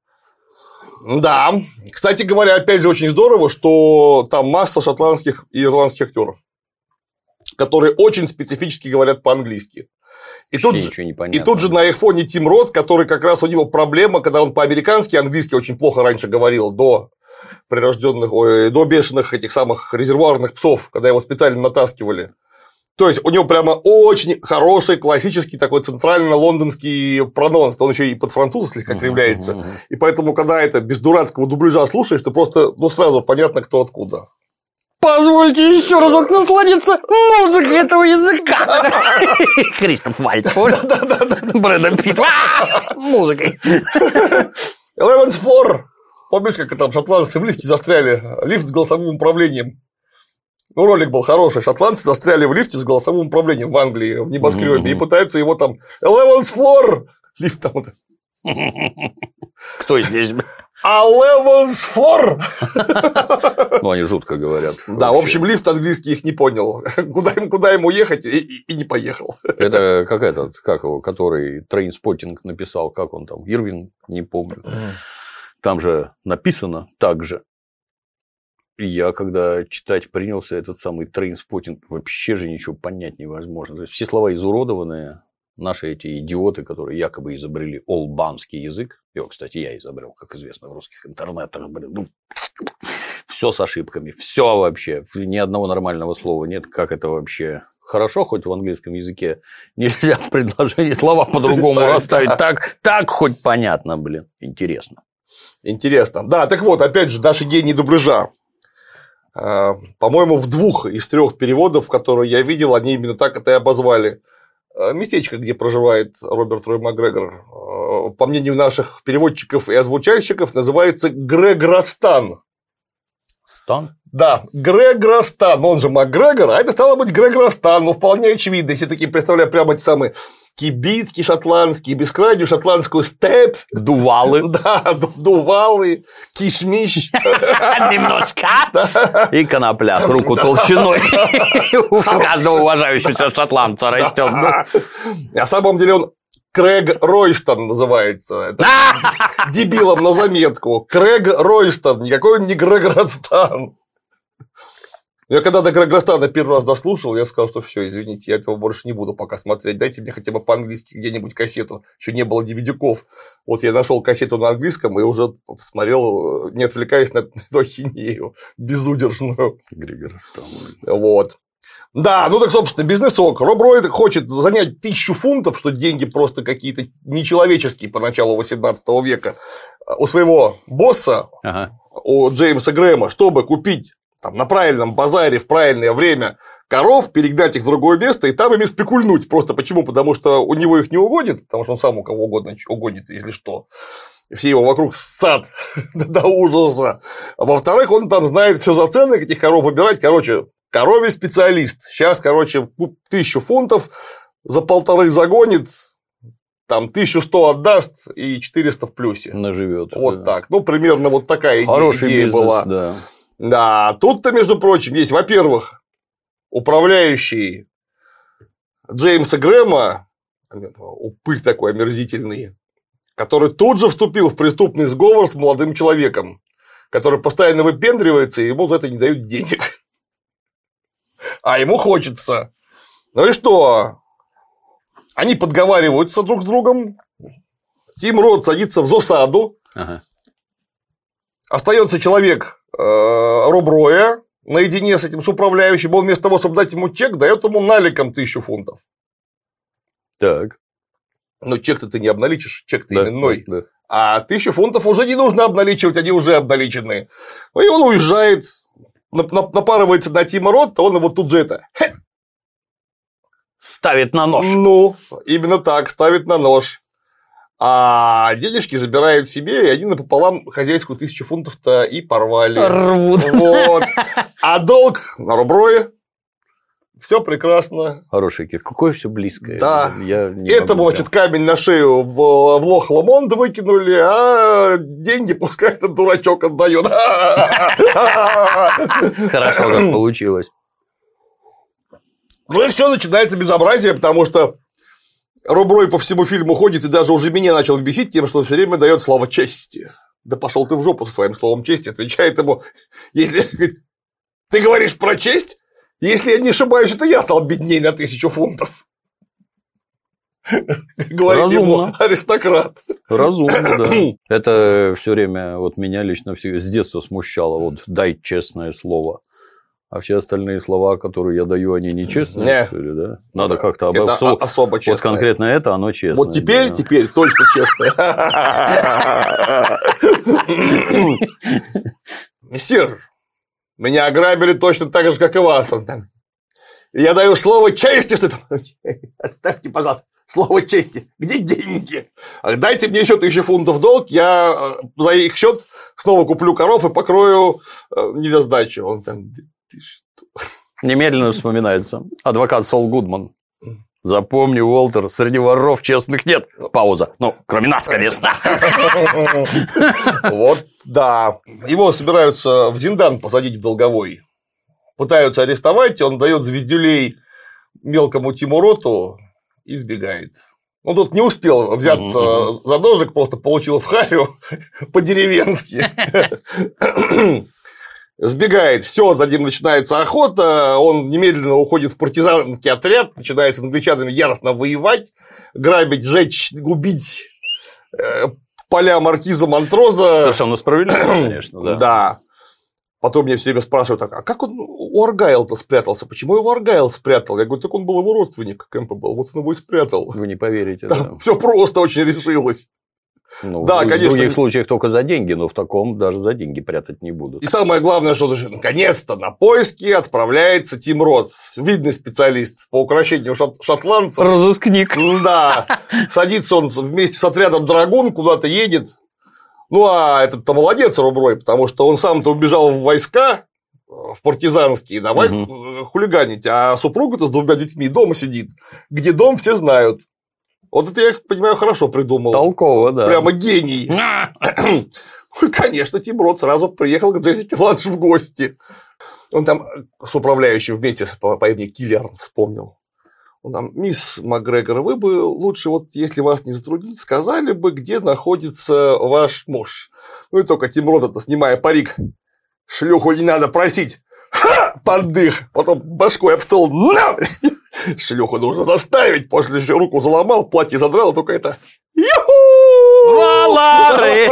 Да. Кстати говоря, опять же, очень здорово, что там масса шотландских и ирландских актеров, которые очень специфически говорят по-английски. И тут, и тут же на их фоне Тим Рот, который как раз у него проблема, когда он по-американски английский очень плохо раньше говорил, до прирожденных, ой, до бешеных этих самых резервуарных псов, когда его специально натаскивали. То есть у него прямо очень хороший классический такой центрально-лондонский прононс, он еще и под француза слегка кривляется, uh-huh, uh-huh. И поэтому, когда это без дурацкого дубляжа слушаешь, то просто, ну, сразу понятно, кто откуда. Позвольте еще разок насладиться музыкой этого языка. Кристоф Вальц, Брэдом Питт, музыкой. Eleventh Floor. Помнишь, как там шотландцы в лифте застряли? Лифт с голосовым управлением. Ну, ролик был хороший. Шотландцы застряли в лифте с голосовым управлением в Англии, в небоскребе, mm-hmm. и пытаются его там... Eleventh floor! Лифт там... Кто здесь? Eleventh floor! Ну, они жутко говорят. Да, в общем, лифт английский их не понял. Куда, им, куда ему ехать, и, и, и не поехал. Это как этот, как его, который Трейнспоттинг написал, как он там, Ирвин, не помню. Там же написано так же. И я, когда читать принялся этот самый Трейнспоттинг, вообще же ничего понять невозможно. То есть все слова изуродованные. Наши эти идиоты, которые якобы изобрели олбанский язык. Его, кстати, я изобрел, как известно, в русских интернетах. Блин, ну, все с ошибками. Все вообще. Ни одного нормального слова нет. Как это вообще? Хорошо, хоть в английском языке нельзя в предложении слова по-другому расставить. Так, так хоть понятно, блин. Интересно. Интересно. Да, так вот, опять же, наши гении дубляжа. По-моему, в двух из трех переводов, которые я видел, они именно так это и обозвали. Местечко, где проживает Роберт Рой Макгрегор, по мнению наших переводчиков и озвучальщиков, называется Грегоростан. Стан? Да, Грегоростан, он же Макгрегор, а это стало быть Грегоростан, ну, вполне очевидно, если такие представляю прямо эти самые кибитки шотландские, бескрайнюю шотландскую степь. Дувалы. Да, дувалы, кишмиш. Немножко. И конопля с руку толщиной. У каждого уважающегося шотландца растет. На самом деле он Крэг Ройстон называется. Это дебилом на заметку. Крэг Ройстон, никакой он не Грегоростан. Я когда до Грегоростана первый раз дослушал, я сказал, что все, извините, я этого больше не буду пока смотреть. Дайте мне хотя бы по-английски где-нибудь кассету. Еще не было ди ви ди-ков. Вот я нашел кассету на английском и уже посмотрел, не отвлекаясь на эту ахинею безудержную. Грегоростан. Вот. Да, ну так, собственно, бизнесок. Роб Рой хочет занять тысячу фунтов, что деньги просто какие-то нечеловеческие по началу восемнадцатого века, у своего босса, ага. у Джеймса Грэма, чтобы купить там, на правильном базаре в правильное время коров, перегнать их в другое место и там ими спекульнуть. Просто почему? Потому что у него их не угодит, потому что он сам у кого угодно угодит, если что. Все его вокруг ссат до ужаса. А во-вторых, он там знает все за цены, этих коров выбирать. Короче, коровий специалист. Сейчас, короче, тысячу фунтов за полторы загонит, там тысячу сто отдаст и четыреста в плюсе. Наживет. Вот да. Так. Ну, примерно вот такая Хороший идея бизнес, была. Да. Да, тут-то, между прочим, есть, во-первых, управляющий Джеймса Грэма, упырь такой омерзительный, который тут же вступил в преступный сговор с молодым человеком, который постоянно выпендривается, и ему за это не дают денег. А ему хочется. Ну и что? Они подговариваются друг с другом. Тим Рот садится в засаду. Ага. Остается человек э, Роб Роя наедине с этим с управляющим. Он вместо того, чтобы дать ему чек, дает ему наликом тысячу фунтов. Так. Но чек-то ты не обналичишь, чек-то да, именной. Да, да. А тысячу фунтов уже не нужно обналичивать, они уже обналичены. И он уезжает, напарывается на Тима Ротта, он его тут же это... Ставит на нож. Ну, именно так, ставит на нож. А денежки забирают себе, и они напополам хозяйскую тысячу фунтов-то и порвали. Рвут. Вот. А долг на Роб Рое. Все прекрасно. Хороший кир. Какое все близкое. Да. Я не Этому, значит, камень на шею в, в лох Ламонд выкинули, а деньги пускай этот дурачок отдает. Хорошо, как получилось. Ну и все начинается безобразие, потому что Роб Рой по всему фильму ходит и даже уже меня начал бесить тем, что все время дает слово чести. Да пошел ты в жопу со своим словом чести, отвечает ему, если ты говоришь про честь. Если я не ошибаюсь, это я стал бедней на тысячу фунтов. Говорит ему аристократ. Разумно, да. Это все время вот меня лично с детства смущало. Вот дай честное слово. А все остальные слова, которые я даю, они нечестные, не. Что ли, да? Надо как-то обосо... Это особо честное. Вот конкретно это, оно честное. Вот теперь, да. теперь точно честное. Мессир, меня ограбили точно так же, как и вас. Я даю слово чести, что там... Оставьте, пожалуйста, слово чести. Где деньги? Дайте мне еще тысячу фунтов долг, я за их счет снова куплю коров и покрою недосдачу. Он там... Немедленно вспоминается. Адвокат Сол Гудман. Запомни, Уолтер, среди воров честных нет. Пауза. Ну, кроме нас, конечно. Вот, да. Его собираются в Зиндан посадить в долговой. Пытаются арестовать, он дает звездюлей мелкому Тиму Роту и сбегает. Он тут не успел взяться за ножик, просто получил в харю по-деревенски. Сбегает, все, за ним начинается охота, он немедленно уходит в партизанский отряд, начинает с англичанами яростно воевать, грабить, жечь, губить э, поля маркиза Монтроза. Совершенно справедливо, конечно, да. Да. Потом мне все время спрашивают, а как он у Аргайла-то спрятался? Почему его Аргайл спрятал? Я говорю, так он был его родственник, Кэмпа был, вот он его и спрятал. Вы не поверите, да. да. Все просто очень решилось. Ну, да, в конечно. других случаях только за деньги, но в таком даже за деньги прятать не будут. И самое главное, что наконец-то на поиски отправляется Тим Рот, видный специалист по укрощению шот- шотландцев. Разыскник. Да, садится он вместе с отрядом Драгун, куда-то едет. Ну, а этот-то молодец, Роб Рой, потому что он сам-то убежал в войска, в партизанские, давай угу. хулиганить, а супруга-то с двумя детьми дома сидит. Где дом, все знают. Вот это я, понимаю, хорошо придумал. Толково, да. Прямо гений. Конечно, Тим Рот сразу приехал к Джессике Ланж в гости. Он там с управляющим вместе по, по имени Киллиан вспомнил. Он там, мисс Макгрегор, вы бы лучше, вот если вас не затруднит, сказали бы, где находится ваш муж. Ну и только Тим Рот, это снимая парик, шлюху не надо просить. Ха! Поддых. Потом башкой об стол. На! Шлюху нужно заставить. После еще руку заломал, платье задрал, только это... Ю-ху! Валары!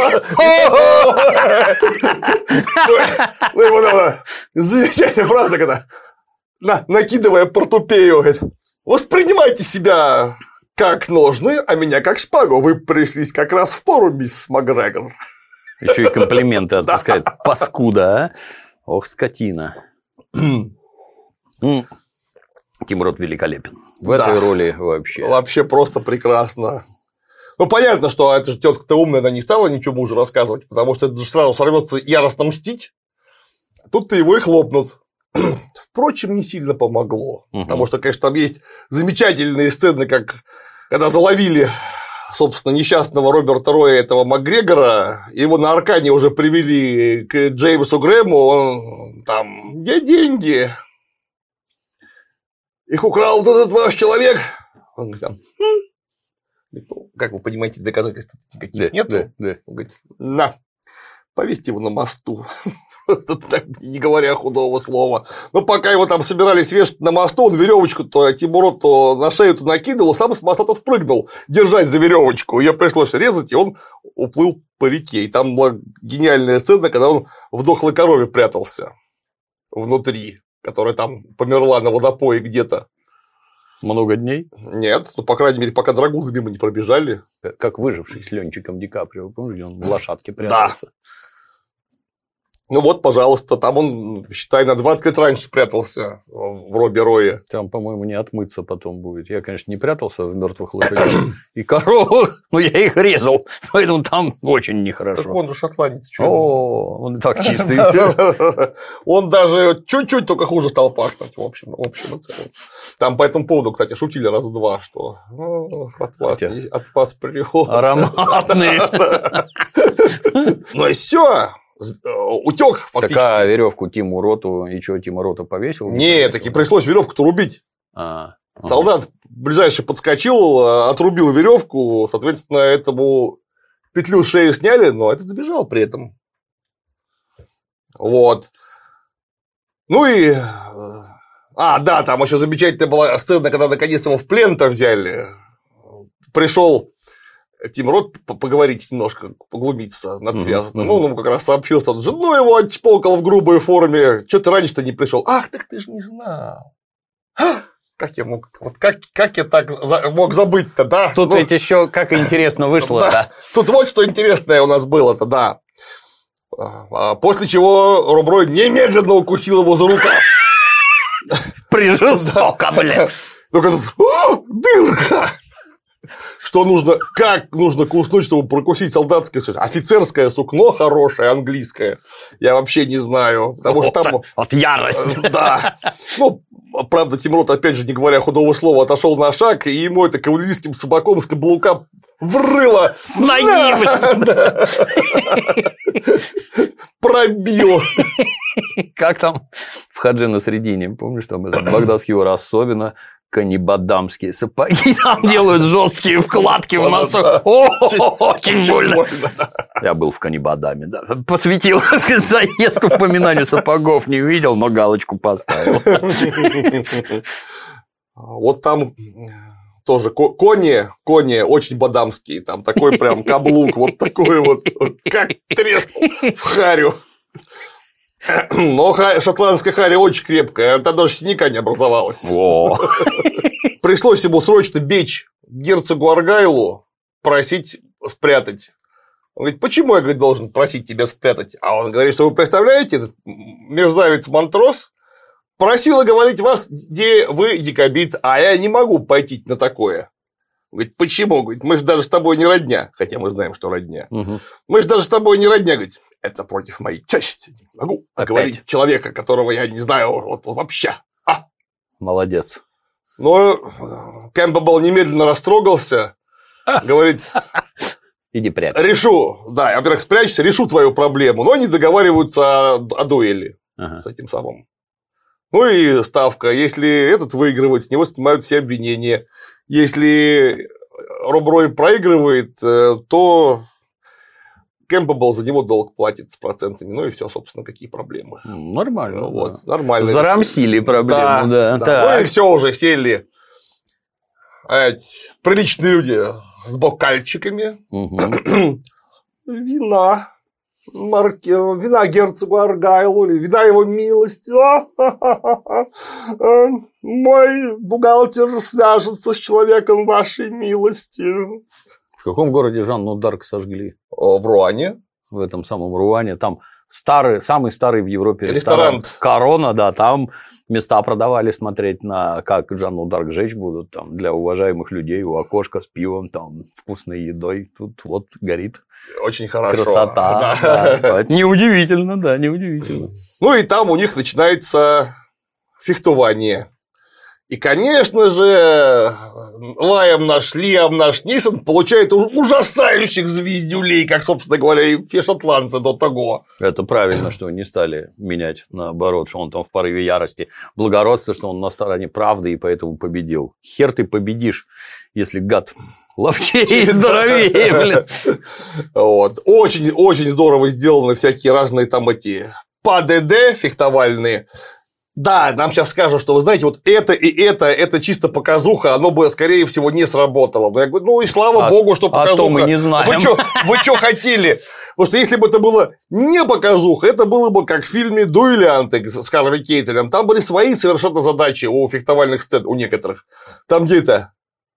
Ну и вот эта замечательная фраза, когда... на, накидывая портупею, говорит: воспринимайте себя как ножны, а меня как шпагу. Вы пришлись как раз в пору, мисс Макгрегор. Еще и комплименты отпускает. Паскуда, а? Ох, скотина. Тимрот великолепен. В этой роли вообще. Вообще просто прекрасно. Ну, понятно, что эта же тетка-то умная, она не стала ничего мужу рассказывать, потому что это же сразу сорвется яростно мстить. Тут-то его и хлопнут. Впрочем, не сильно помогло. Угу. Потому что, конечно, там есть замечательные сцены, как когда заловили, собственно, несчастного Роберта Роя, этого Макгрегора, его на Аркане уже привели к Джеймсу Грэму, он там: где деньги? Их украл вот этот ваш человек. Он говорит: ну, как вы понимаете, доказательств никаких да, нет. Да, да. Он говорит: на, повесьте его на мосту. Просто так, не говоря худого слова. Но пока его там собирались вешать на мосту, он веревочку-то Тимуроту на шею-то накидывал, сам с моста-то спрыгнул, держать за веревочку. Ее пришлось резать, и он уплыл по реке. И там была гениальная сцена, когда он в дохлой корове прятался внутри, которая там померла на водопое где-то. Много дней? Нет, ну, по крайней мере, пока драгуны мимо не пробежали. Как выживший с Ленчиком Ди Каприо, помните, он в лошадке прятался. Да. Ну вот, пожалуйста, там он, считай, на двадцать лет раньше прятался в Робби Рое. Там, по-моему, не отмыться потом будет. Я, конечно, не прятался в мертвых лошадях и коровах, но я их резал, поэтому там очень нехорошо. Так он же шотландец. О, он так чистый. Он даже чуть-чуть только хуже стал пахнуть, в общем, в общем и целом. Там по этому поводу, кстати, шутили раза два, что от вас, от вас привод. Ароматные. Ну и все. Утек фактически. Так, а веревку Тимуроту, и что, Тимурота повесил? Не, таки пришлось веревку-то рубить. А, солдат ближайший подскочил, отрубил веревку, соответственно, этому петлю шею сняли, но этот сбежал при этом. Вот. Ну и. А, да, там еще замечательная была сцена, когда наконец его в плен-то взяли. Пришел Тимрот поговорить немножко, поглумиться над связанным. Mm-hmm. Он ему как раз сообщил, что он жену его отчпокал в грубой форме. Что ты раньше-то не пришел? Ах, так ты же не знал. Как я мог, вот как, как я так за, мог забыть-то, да? Тут ну, ведь еще как интересно вышло, да. да. Тут вот что интересное у нас было-то, да. После чего Роб Рой немедленно укусил его за рукав. Прижестоко, блядь. Только тут дырка. Что нужно, как нужно куснуть, чтобы прокусить солдатское, офицерское сукно хорошее, английское, я вообще не знаю, потому что там... От ярости. Да. Ну, правда, Тимрот, опять же, не говоря худого слова, отошел на шаг, и ему это кавалерийским собаком с каблука врыло. С ноги, пробил. Как там в Хаджи Насреддине, помнишь, там Багдад Хьюр особенно... Канибадамские сапоги там делают жесткие вкладки в носок. Очень больно. Я был в Канибадаме, да. Посвятил, так сказать, заезд упоминанию сапогов, не видел, но галочку поставил. Вот там тоже кони, кони очень бадамские, там такой прям каблук, вот такой вот, как треснул в харю. Но шотландская харя очень крепкая, там даже синяка не образовалась. Пришлось ему срочно бечь герцогу Аргайлу, просить спрятать. Он говорит: почему я, говорит, должен просить тебя спрятать? А он говорит, что вы представляете, этот мерзавец Монтрос просил говорить вас, где вы якобит, а я не могу пойти на такое. Он говорит: почему? Говорит, мы же даже с тобой не родня, хотя мы знаем, что родня. Угу. Мы же даже с тобой не родня, говорит, это против моей чести. Не могу оговорить человека, которого я не знаю вот, вот вообще. А. Молодец. Но Кэмпбелл немедленно растрогался, говорит: иди прячься. Решу, да, во-первых, спрячься, решу твою проблему, но они договариваются о, о дуэли ага. с этим самым. Ну и ставка, если этот выигрывает, с него снимают все обвинения. Если Роб Рой проигрывает, то Кэмпбелл за него долг платит с процентами, ну и все, собственно, какие проблемы. Нормально. Вот, да. Нормально. Зарамсили проблему, да. да. да. Ну и все, уже сели эти приличные люди с бокальчиками, угу. вина. Марки... Вина герцогу Аргайлу или вина его милости. Мой бухгалтер свяжется с человеком вашей милости. В каком городе Жанну д'Арк сожгли? В Руане. В этом самом Руане. Там старый, самый старый в Европе ресторан. Ресторан. Корона, да, там места продавали смотреть на, как Жанну д'Арк жечь будут, там, для уважаемых людей, у окошка с пивом, там, вкусной едой. Тут вот горит. Очень хорошо. Красота. Да. Да. Неудивительно, да, неудивительно. Ну и там у них начинается фехтование. И, конечно же, Лайам наш, Лиам наш Нисон получает ужасающих звездюлей, как, собственно говоря, и все шотландцы до того. Это правильно, что не стали менять наоборот, что он там в порыве ярости. Благородство, что он на стороне правды и поэтому победил. Хер ты победишь, если гад ловчее и здоровее, блин. Вот. Очень, очень здорово сделаны всякие разные там эти ПДД фехтовальные. Да, нам сейчас скажут, что, вы знаете, вот это и это, это чисто показуха, оно бы, скорее всего, не сработало. Но я говорю, ну и слава а, богу, что показуха. А то мы не знаем. Вы что вы что хотели? Потому что если бы это было не показуха, это было бы как в фильме «Дуэлянты» с Харви Кейтелем. Там были свои совершенно задачи у фехтовальных сцен, у некоторых. Там где это?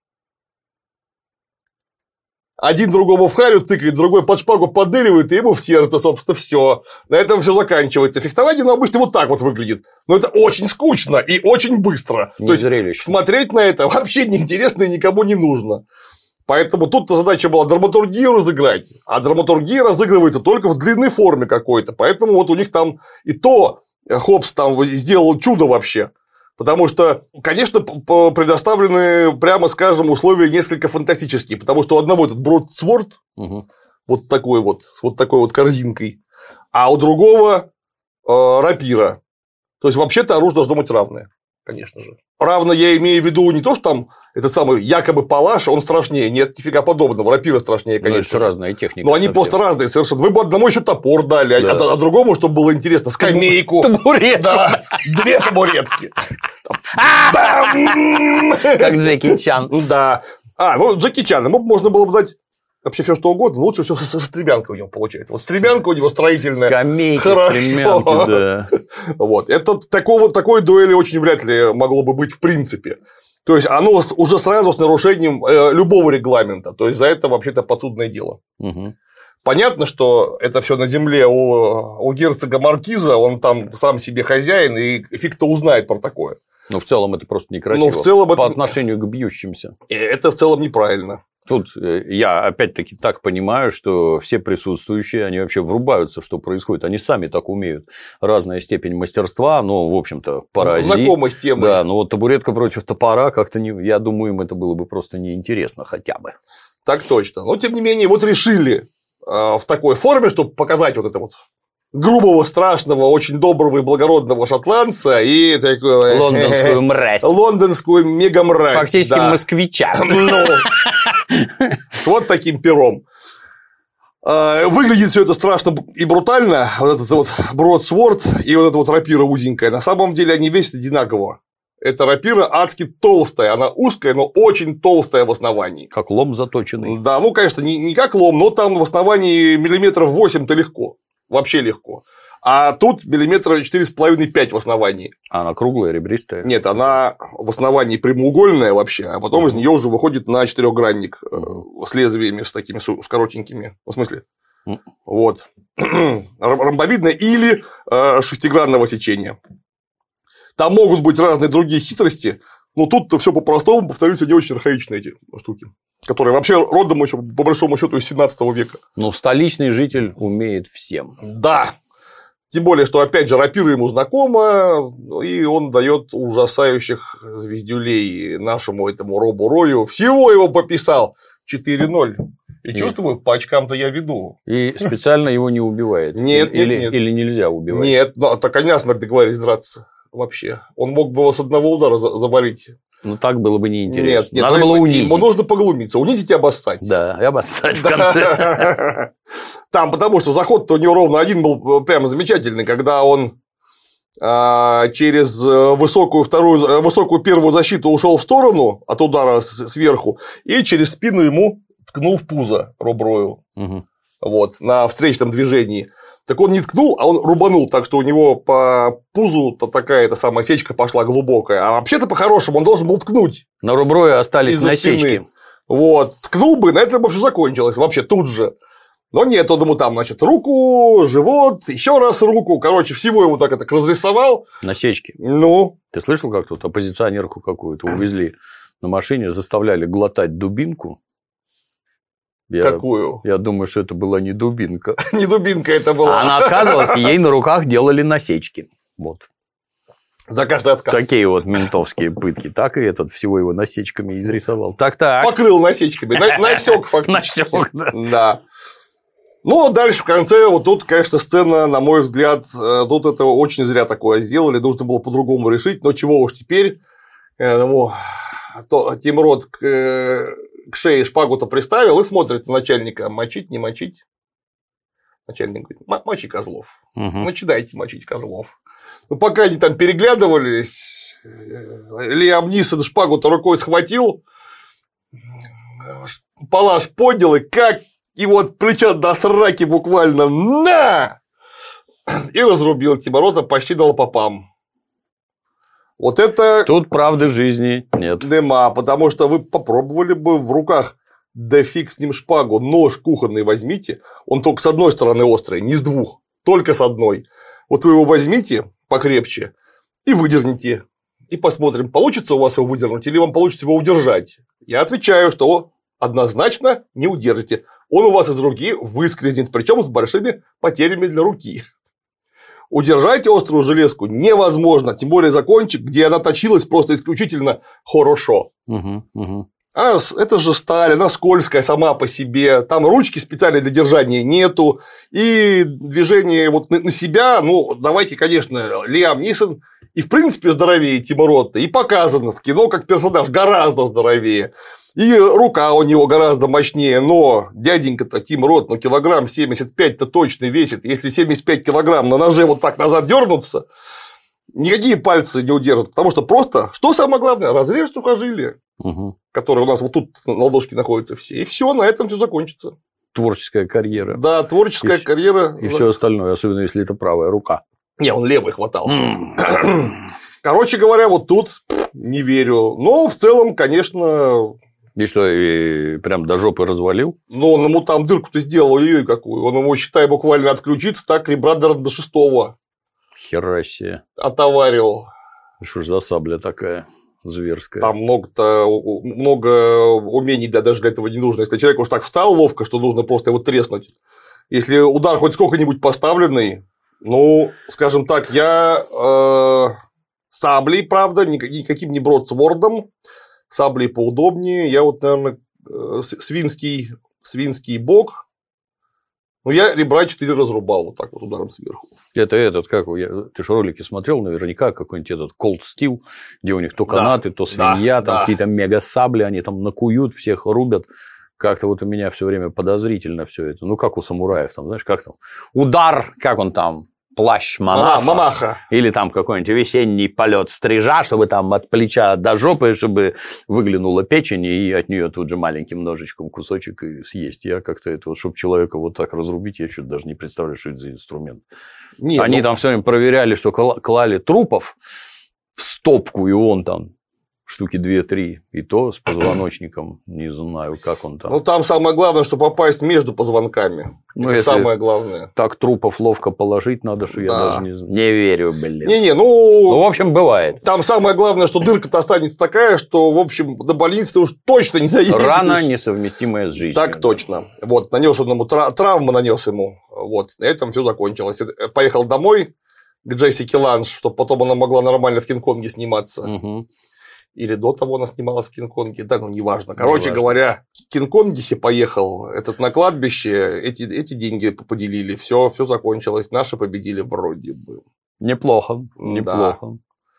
Один другому в харю тыкает, другой под шпагу подыривает, и ему в сердце, собственно, все. На этом все заканчивается. Фехтование, ну, обычно вот так вот выглядит. Но это очень скучно и очень быстро. Не То есть, зрелище. смотреть на это вообще неинтересно и никому не нужно. Поэтому тут-то задача была драматургию разыграть. А драматургия разыгрывается только в длинной форме какой-то. Поэтому вот у них там и то Хоббс там сделал чудо вообще. Потому что, конечно, предоставлены, прямо скажем, условия несколько фантастические. Потому что у одного этот бродсворд, угу. вот такой вот, с вот такой вот корзинкой, а у другого э, рапира. То есть, вообще-то оружие должно быть равное, конечно же. Равно я имею в виду не то, что там этот самый якобы палаш, он страшнее. Нет, нифига подобного. Рапира страшнее, конечно. Ну, это разная техника. Но они совсем. Просто разные совершенно. Вы бы одному еще топор дали, да. а, а другому, чтобы было интересно, скамейку. Табуретку. Да, две табуретки. Как Джеки Чан. Да. А, ну, Джеки Чан. Ему можно было бы дать вообще все что угодно, лучше все со стремянкой у него получается. Вот стремянка у него строительная. Скамейки, стремянки, да. Вот. Это такого, такой дуэли очень вряд ли могло бы быть в принципе. То есть, оно уже сразу с нарушением любого регламента. То есть, за это вообще-то подсудное дело. Угу. Понятно, что это все на земле у, у герцога Маркиза, он там сам себе хозяин, и фиг-то узнает про такое. Но в целом это просто некрасиво. Но в целом по это... отношению к бьющимся. Это в целом неправильно. Тут я опять-таки так понимаю, что все присутствующие, они вообще врубаются, что происходит. Они сами так умеют. Разная степень мастерства, но, в общем-то, порази. Знакомы с темой. Да, но вот табуретка против топора, как-то, не... я думаю, им это было бы просто неинтересно хотя бы. Так точно. Но, тем не менее, вот решили в такой форме, чтобы показать вот это вот грубого, страшного, очень доброго и благородного шотландца и такую... Лондонскую мразь. Лондонскую мегамразь. Фактически да. Москвича. Ну, с вот таким пером. Выглядит все это страшно и брутально. Вот этот вот бродсворд и вот эта вот рапира узенькая. На самом деле они весят одинаково. Эта рапира адски толстая, она узкая, но очень толстая в основании. Как лом заточенный. Да, ну, конечно, не, не как лом, но там в основании миллиметров восемь-то легко. Вообще легко. А тут миллиметра четыре с половиной - пять в основании. А она круглая, ребристая? Нет, она в основании прямоугольная вообще, а потом uh-huh. из нее уже выходит на четырехгранник uh-huh. с лезвиями, с такими с коротенькими. В смысле? Uh-huh. Вот. Ромбовидная или шестигранного сечения. Там могут быть разные другие хитрости, но тут-то все по-простому, повторюсь, они очень архаичные эти штуки, которые вообще родом еще, по большому счету, из семнадцатого века. Ну, столичный житель умеет всем. Да. Тем более, что, опять же, рапира ему знакома, и он дает ужасающих звездюлей нашему этому Робу Рою. Всего его пописал четыре ноль. И, и чувствую, по очкам-то я веду. И специально его не убивает. Нет, или, нет, нет. Или нельзя убивать. Нет, ну, так они насмерть договорились драться. Вообще. Он мог бы его с одного удара завалить. Ну, так было бы неинтересно. Нет, нет, надо было унизить. Ему нужно поглумиться, унизить и обоссать. Да, и обоссать в конце. Там, потому что заход-то у него ровно один был прямо замечательный, когда он через высокую вторую, высокую первую защиту ушел в сторону от удара сверху и через спину ему ткнул в пузо Роб Рою. вот, на встречном движении. Так он не ткнул, а он рубанул, так что у него по пузу-то такая-то самая сечка пошла глубокая. А вообще-то по-хорошему он должен был ткнуть. На руброе остались насечки. Вот, ткнул бы, на этом бы все закончилось вообще тут же. Но нет, он ему там, значит, руку, живот, еще раз руку. Короче, всего ему так это разрисовал. Насечки. Ну. Ты слышал, как тут оппозиционерку какую-то увезли на машине, заставляли глотать дубинку? Я, Какую? Я думаю, что это была не дубинка. Не дубинка это была. А она отказывалась, и ей на руках делали насечки. Вот. За каждый отказ. Такие вот ментовские пытки. Так и этот всего его насечками изрисовал. Так-так. Покрыл насечками. Насек фактически. Насек, да. Да. Ну, дальше в конце, вот тут, конечно, сцена, на мой взгляд, тут это очень зря такое сделали, нужно было по-другому решить, но чего уж теперь, ну, то Тим Рот к, к шее шпагу-то приставил и смотрит на начальника, мочить, не мочить. Начальник говорит, мочи козлов, угу. Начинайте мочить козлов. Ну, пока они там переглядывались, Лиам Нисон шпагу-то рукой схватил, палаш поднял и как его от плеча до сраки буквально на! И разрубил Тима Рота почти до лопопам. Вот это... Тут правды жизни нет. Нема, потому что вы попробовали бы в руках, да фиг с ним шпагу, нож кухонный возьмите, он только с одной стороны острый, не с двух, только с одной. Вот вы его возьмите покрепче и выдерните. И посмотрим, получится у вас его выдернуть или вам получится его удержать. Я отвечаю, что однозначно не удержите. Он у вас из руки выскользнет, причем с большими потерями для руки. Удержать острую железку невозможно, тем более за кончик, где она точилась просто исключительно хорошо. Угу, угу. А это же сталь, она скользкая сама по себе, там ручки специальной для держания нету, и движение вот на себя, ну, давайте, конечно, Лиам Нисон и в принципе здоровее Тима Рота, и показано в кино как персонаж гораздо здоровее. И рука у него гораздо мощнее, но дяденька-то Тим Рот, ну, килограмм семьдесят пять-то точно весит. Если семьдесят пять килограмм на ноже вот так назад дернуться, никакие пальцы не удержат. Потому что просто, что самое главное, разрежь сухожилие, угу. которое у нас вот тут на ладошке находится все. И все, на этом все закончится. Творческая карьера. Да, творческая и карьера. И все остальное, особенно если это правая рука. Не, он левый хватался. Короче говоря, вот тут не верю. Но в целом, конечно. И что, и прям до жопы развалил? Ну, он ему там дырку-то сделал, ой-ой, какую. Он ему, считай, буквально отключится, так ребра до шестого. Хера себе. Отоварил. Что ж за сабля такая зверская? Там много-то, много умений, да, даже для этого не нужно. Если человек уж так встал ловко, что нужно просто его треснуть. Если удар хоть сколько-нибудь поставленный, ну, скажем так, я э, саблей, правда, никаким не бродсвордом. Саблей поудобнее. Я вот, наверное, свинский, свинский бок. Ну, я ребра четыре разрубал вот так вот ударом сверху. Это этот, как я, ты же ролики смотрел, наверняка какой-нибудь этот Cold Steel, где у них то канаты, да, то свинья, да, там да. какие-то мега-сабли, они там накуют, всех рубят. Как-то вот у меня все время подозрительно все это. Ну, как у самураев, там, знаешь, как там? Удар, как он там? Плащ монаха, монаха. Или там какой-нибудь весенний полет стрижа, чтобы там от плеча до жопы, чтобы выглянула печень, и от нее тут же маленьким ножичком кусочек и съесть. Я как-то это вот, чтобы человека вот так разрубить, я что-то даже не представляю, что это за инструмент. Нет, Они ну... там все время проверяли, что клали трупов в стопку, и он там штуки две-три, и то с позвоночником, не знаю, как он там. Ну, там самое главное, что попасть между позвонками. Ну, это самое главное. Так трупов ловко положить надо, что да. я даже не знаю. Не верю, блин. Не-не, ну... Ну, в общем, бывает. Там самое главное, что дырка-то останется такая, что, в общем, до больницы ты уж точно не доедешь. Рана, несовместимая с жизнью. Так точно. Вот, нанес он ему, травму нанес ему. Вот, на этом все закончилось. Поехал домой к Джессике Ланж, чтобы потом она могла нормально в Кинг-Конге сниматься. Угу. Или до того она снималась в Кинг-Конге, да, ну, неважно. Короче не говоря, Кинг-Конгихе поехал, этот на кладбище, эти, эти деньги поделили, все, все закончилось, наши победили вроде бы. Неплохо, неплохо. Да.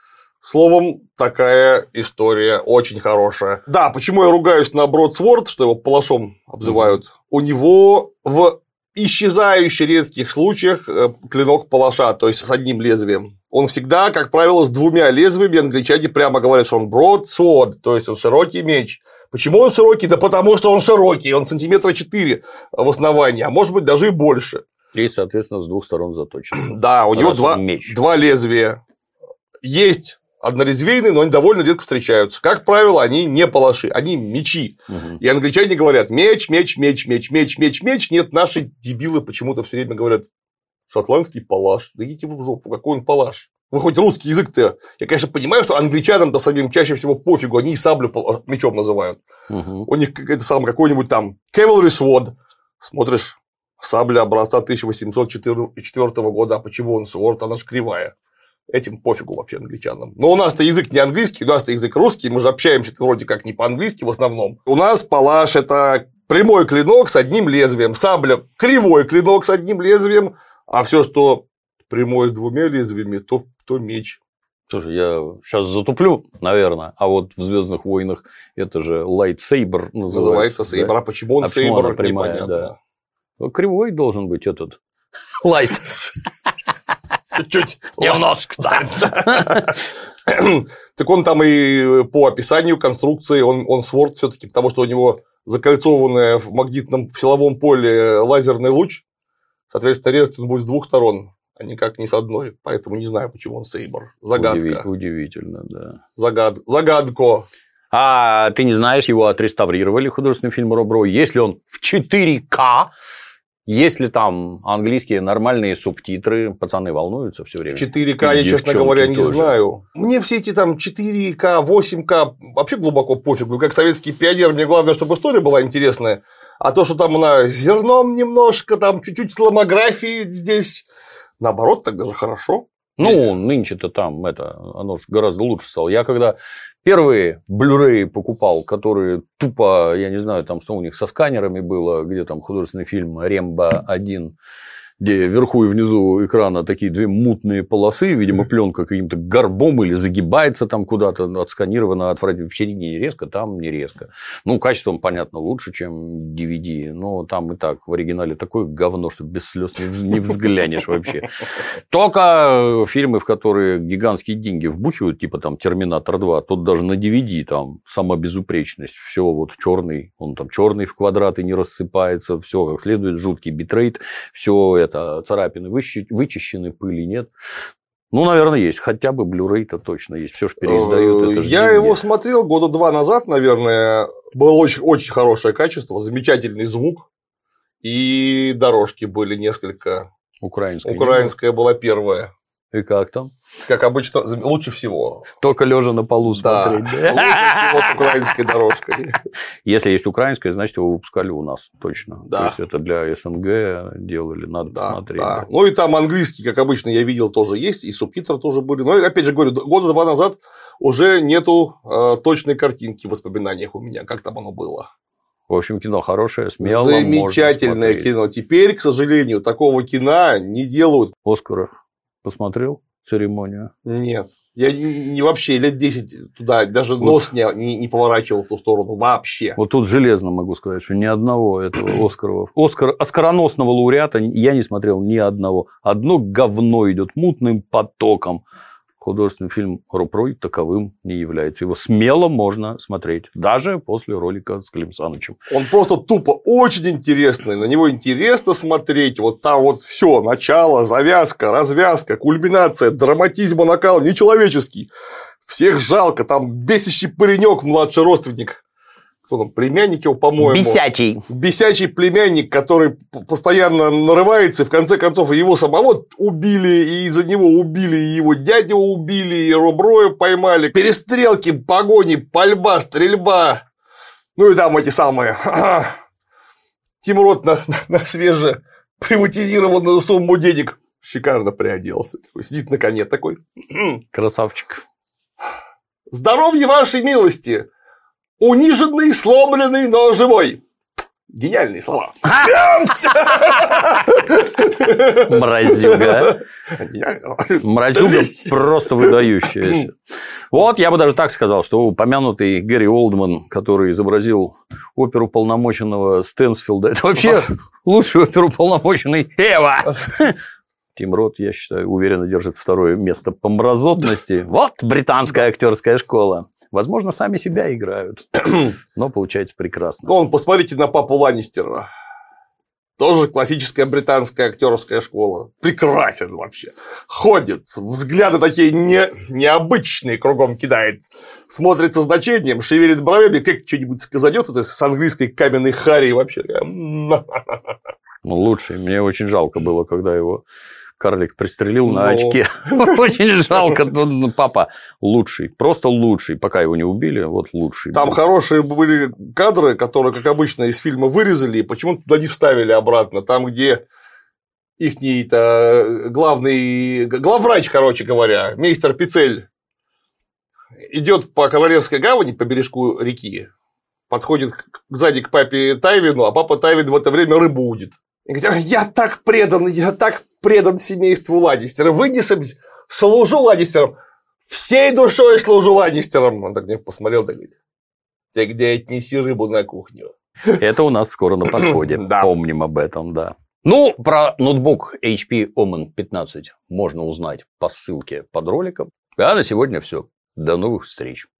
Словом, такая история очень хорошая. Да, почему я ругаюсь на Бродсворд, что его палашом обзывают? Mm-hmm. У него в исчезающе редких случаях клинок палаша, то есть с одним лезвием. Он всегда, как правило, с двумя лезвиями. Англичане прямо говорят, что он broadsword, то есть он широкий меч. Почему он широкий? Да потому что он широкий, он сантиметра четыре в основании, а может быть даже и больше. И, соответственно, с двух сторон заточен. Да, у него два, два лезвия. Есть однорезвейные, но они довольно редко встречаются. Как правило, они не палаши, они мечи. Угу. И англичане говорят: меч, меч, меч, меч, меч, меч, меч. Нет, наши дебилы почему-то все время говорят: шотландский палаш. Да идите вы в жопу, какой он палаш? Вы хоть русский язык-то. Я, конечно, понимаю, что англичанам-то самим чаще всего пофигу, они и саблю мечом называют. Угу. У них какой-то сам какой-нибудь там cavalry sword. Смотришь, сабля образца тысяча восемьсот четвёртого года, а почему он sword? Она же кривая. Этим пофигу вообще англичанам. Но у нас-то язык не английский, у нас-то язык русский, мы же общаемся вроде как не по-английски в основном. У нас палаш – это прямой клинок с одним лезвием, сабля – кривой клинок с одним лезвием, а все, что прямое с двумя лезвиями, то, то меч. Слушай, я сейчас затуплю, наверное, а вот в «Звездных войнах» это же lightsaber называется. Называется сейбр, да? А почему он а сейбр, непонятно. Да. Кривой должен быть этот лайт. Чуть-чуть. Немножко, да. Так он там и по описанию конструкции, он, он сворд все-таки, потому что у него закольцованный в магнитном в силовом поле лазерный луч, соответственно, резать он будет с двух сторон, а никак не с одной. Поэтому не знаю, почему он сейбр. Загадка. Удивительно, да. Загад... Загадко. А ты не знаешь, его отреставрировали, художественный фильм Робро, если он в четыре ка. Есть ли там английские нормальные субтитры? Пацаны волнуются все время. В четыре ка я, честно говоря, не тоже. знаю. Мне все эти там четыре ка, восемь ка вообще глубоко пофигу. Как советский пионер, мне главное, чтобы история была интересная. А то, что там она зерном немножко, там чуть-чуть сломографии здесь, наоборот, так даже хорошо. Ну, нынче-то там это, оно же гораздо лучше стало. Я когда первые Blu-ray покупал, которые тупо, я не знаю, там что у них со сканерами было, где там художественный фильм «Рембо один», где вверху и внизу экрана такие две мутные полосы, видимо, пленка каким-то горбом или загибается там куда-то, отсканировано, отвратительно. В середине не резко, там не резко. Ну, качеством, понятно, лучше, чем ди ви ди, но там и так в оригинале такое говно, что без слез не взглянешь вообще. Только фильмы, в которые гигантские деньги вбухивают, типа там «Терминатор два», тут даже на ди ви ди там сама безупречность, все вот черный, он там черный в квадраты не рассыпается, все как следует, жуткий битрейт, все это царапины вычищены, пыли нет. Ну, наверное, есть. Хотя бы Blu-ray-то точно есть. Все же переиздают. Я его смотрел года два назад, наверное. Было очень, очень хорошее качество, замечательный звук. И дорожки были несколько. Украинская. Украинская была первая. И как там? Как обычно, лучше всего. Только лежа на полу смотреть. Да, лучше всего с украинской дорожкой. Если есть украинская, значит, его выпускали у нас точно. Да. То есть, это для СНГ делали, надо да, посмотреть. Да. Да. Ну, и там английский, как обычно, я видел, тоже есть, и субтитры тоже были. Но, опять же говорю, года два назад уже нету э, точной картинки в воспоминаниях у меня, как там оно было. В общем, кино хорошее, смело. Замечательное кино. Теперь, к сожалению, такого кино не делают. Оскаров. Посмотрел церемонию? Нет. Я не вообще лет десять туда даже вот. Нос не, не, не поворачивал в ту сторону вообще. Вот тут железно могу сказать, что ни одного этого Оскаров, Оскар, оскароносного лауреата я не смотрел ни одного. Одно говно идет мутным потоком. Художественный фильм «Ропрой» таковым не является. Его смело можно смотреть, даже после ролика с Клим Санычем. Он просто тупо очень интересный, на него интересно смотреть. Вот там вот все, начало, завязка, развязка, кульминация, драматизм, накал нечеловеческий. Всех жалко, там бесящий паренек, младший родственник. Кто там, племянник его, по-моему. Бесячий. Бесячий племянник, который постоянно нарывается, и в конце концов его самого убили, и из-за него убили, и его дядю убили, и Роброя поймали. Перестрелки, погони, пальба, стрельба. Ну, и там эти самые. Тим Рот на, на свеже приватизированную сумму денег шикарно приоделся. Сидит на коне такой. Красавчик. Здоровья вашей милости! Униженный, сломленный, но живой. Гениальные слова. Мразюга. Мразюга просто выдающаяся. Вот, я бы даже так сказал, что упомянутый Гэри Олдман, который изобразил оперуполномоченного Стэнсфилда, это вообще лучший оперуполномоченный Эва. Тим Рот, я считаю, уверенно держит второе место по мразотности. Вот британская актерская школа. Возможно, сами себя играют. Но получается прекрасно. Вон, посмотрите на папу Ланнистера. Тоже классическая британская актерская школа. Прекрасен вообще. Ходит, взгляды такие не, необычные кругом кидает. Смотрит со значением, шевелит бровями, как что-нибудь сказанет это с английской каменной Харри вообще. Ну, лучший. Мне очень жалко было, когда его карлик пристрелил на Но... очке. Очень жалко. Папа лучший. Просто лучший. Пока его не убили, вот лучший. Там был. Хорошие были кадры, которые, как обычно, из фильма вырезали, и почему-то туда не вставили обратно. Там, где их-то главный... Главврач, короче говоря, мейстер Пицель, идет по Королевской гавани, по бережку реки, подходит сзади к папе Тайвину, а папа Тайвин в это время рыбу удит. И говорит: я так предан, я так предан семейству Ланнистера. Вы не собираетесь. Служу Ланнистерам. Всей душой служу Ланнистерам. Он так мне посмотрел, так говорит: ты где, отнеси рыбу на кухню. Это у нас скоро на подходе. Да. Помним об этом, да. Ну, про ноутбук эйч пи Omen пятнадцать можно узнать по ссылке под роликом. А на сегодня все. До новых встреч.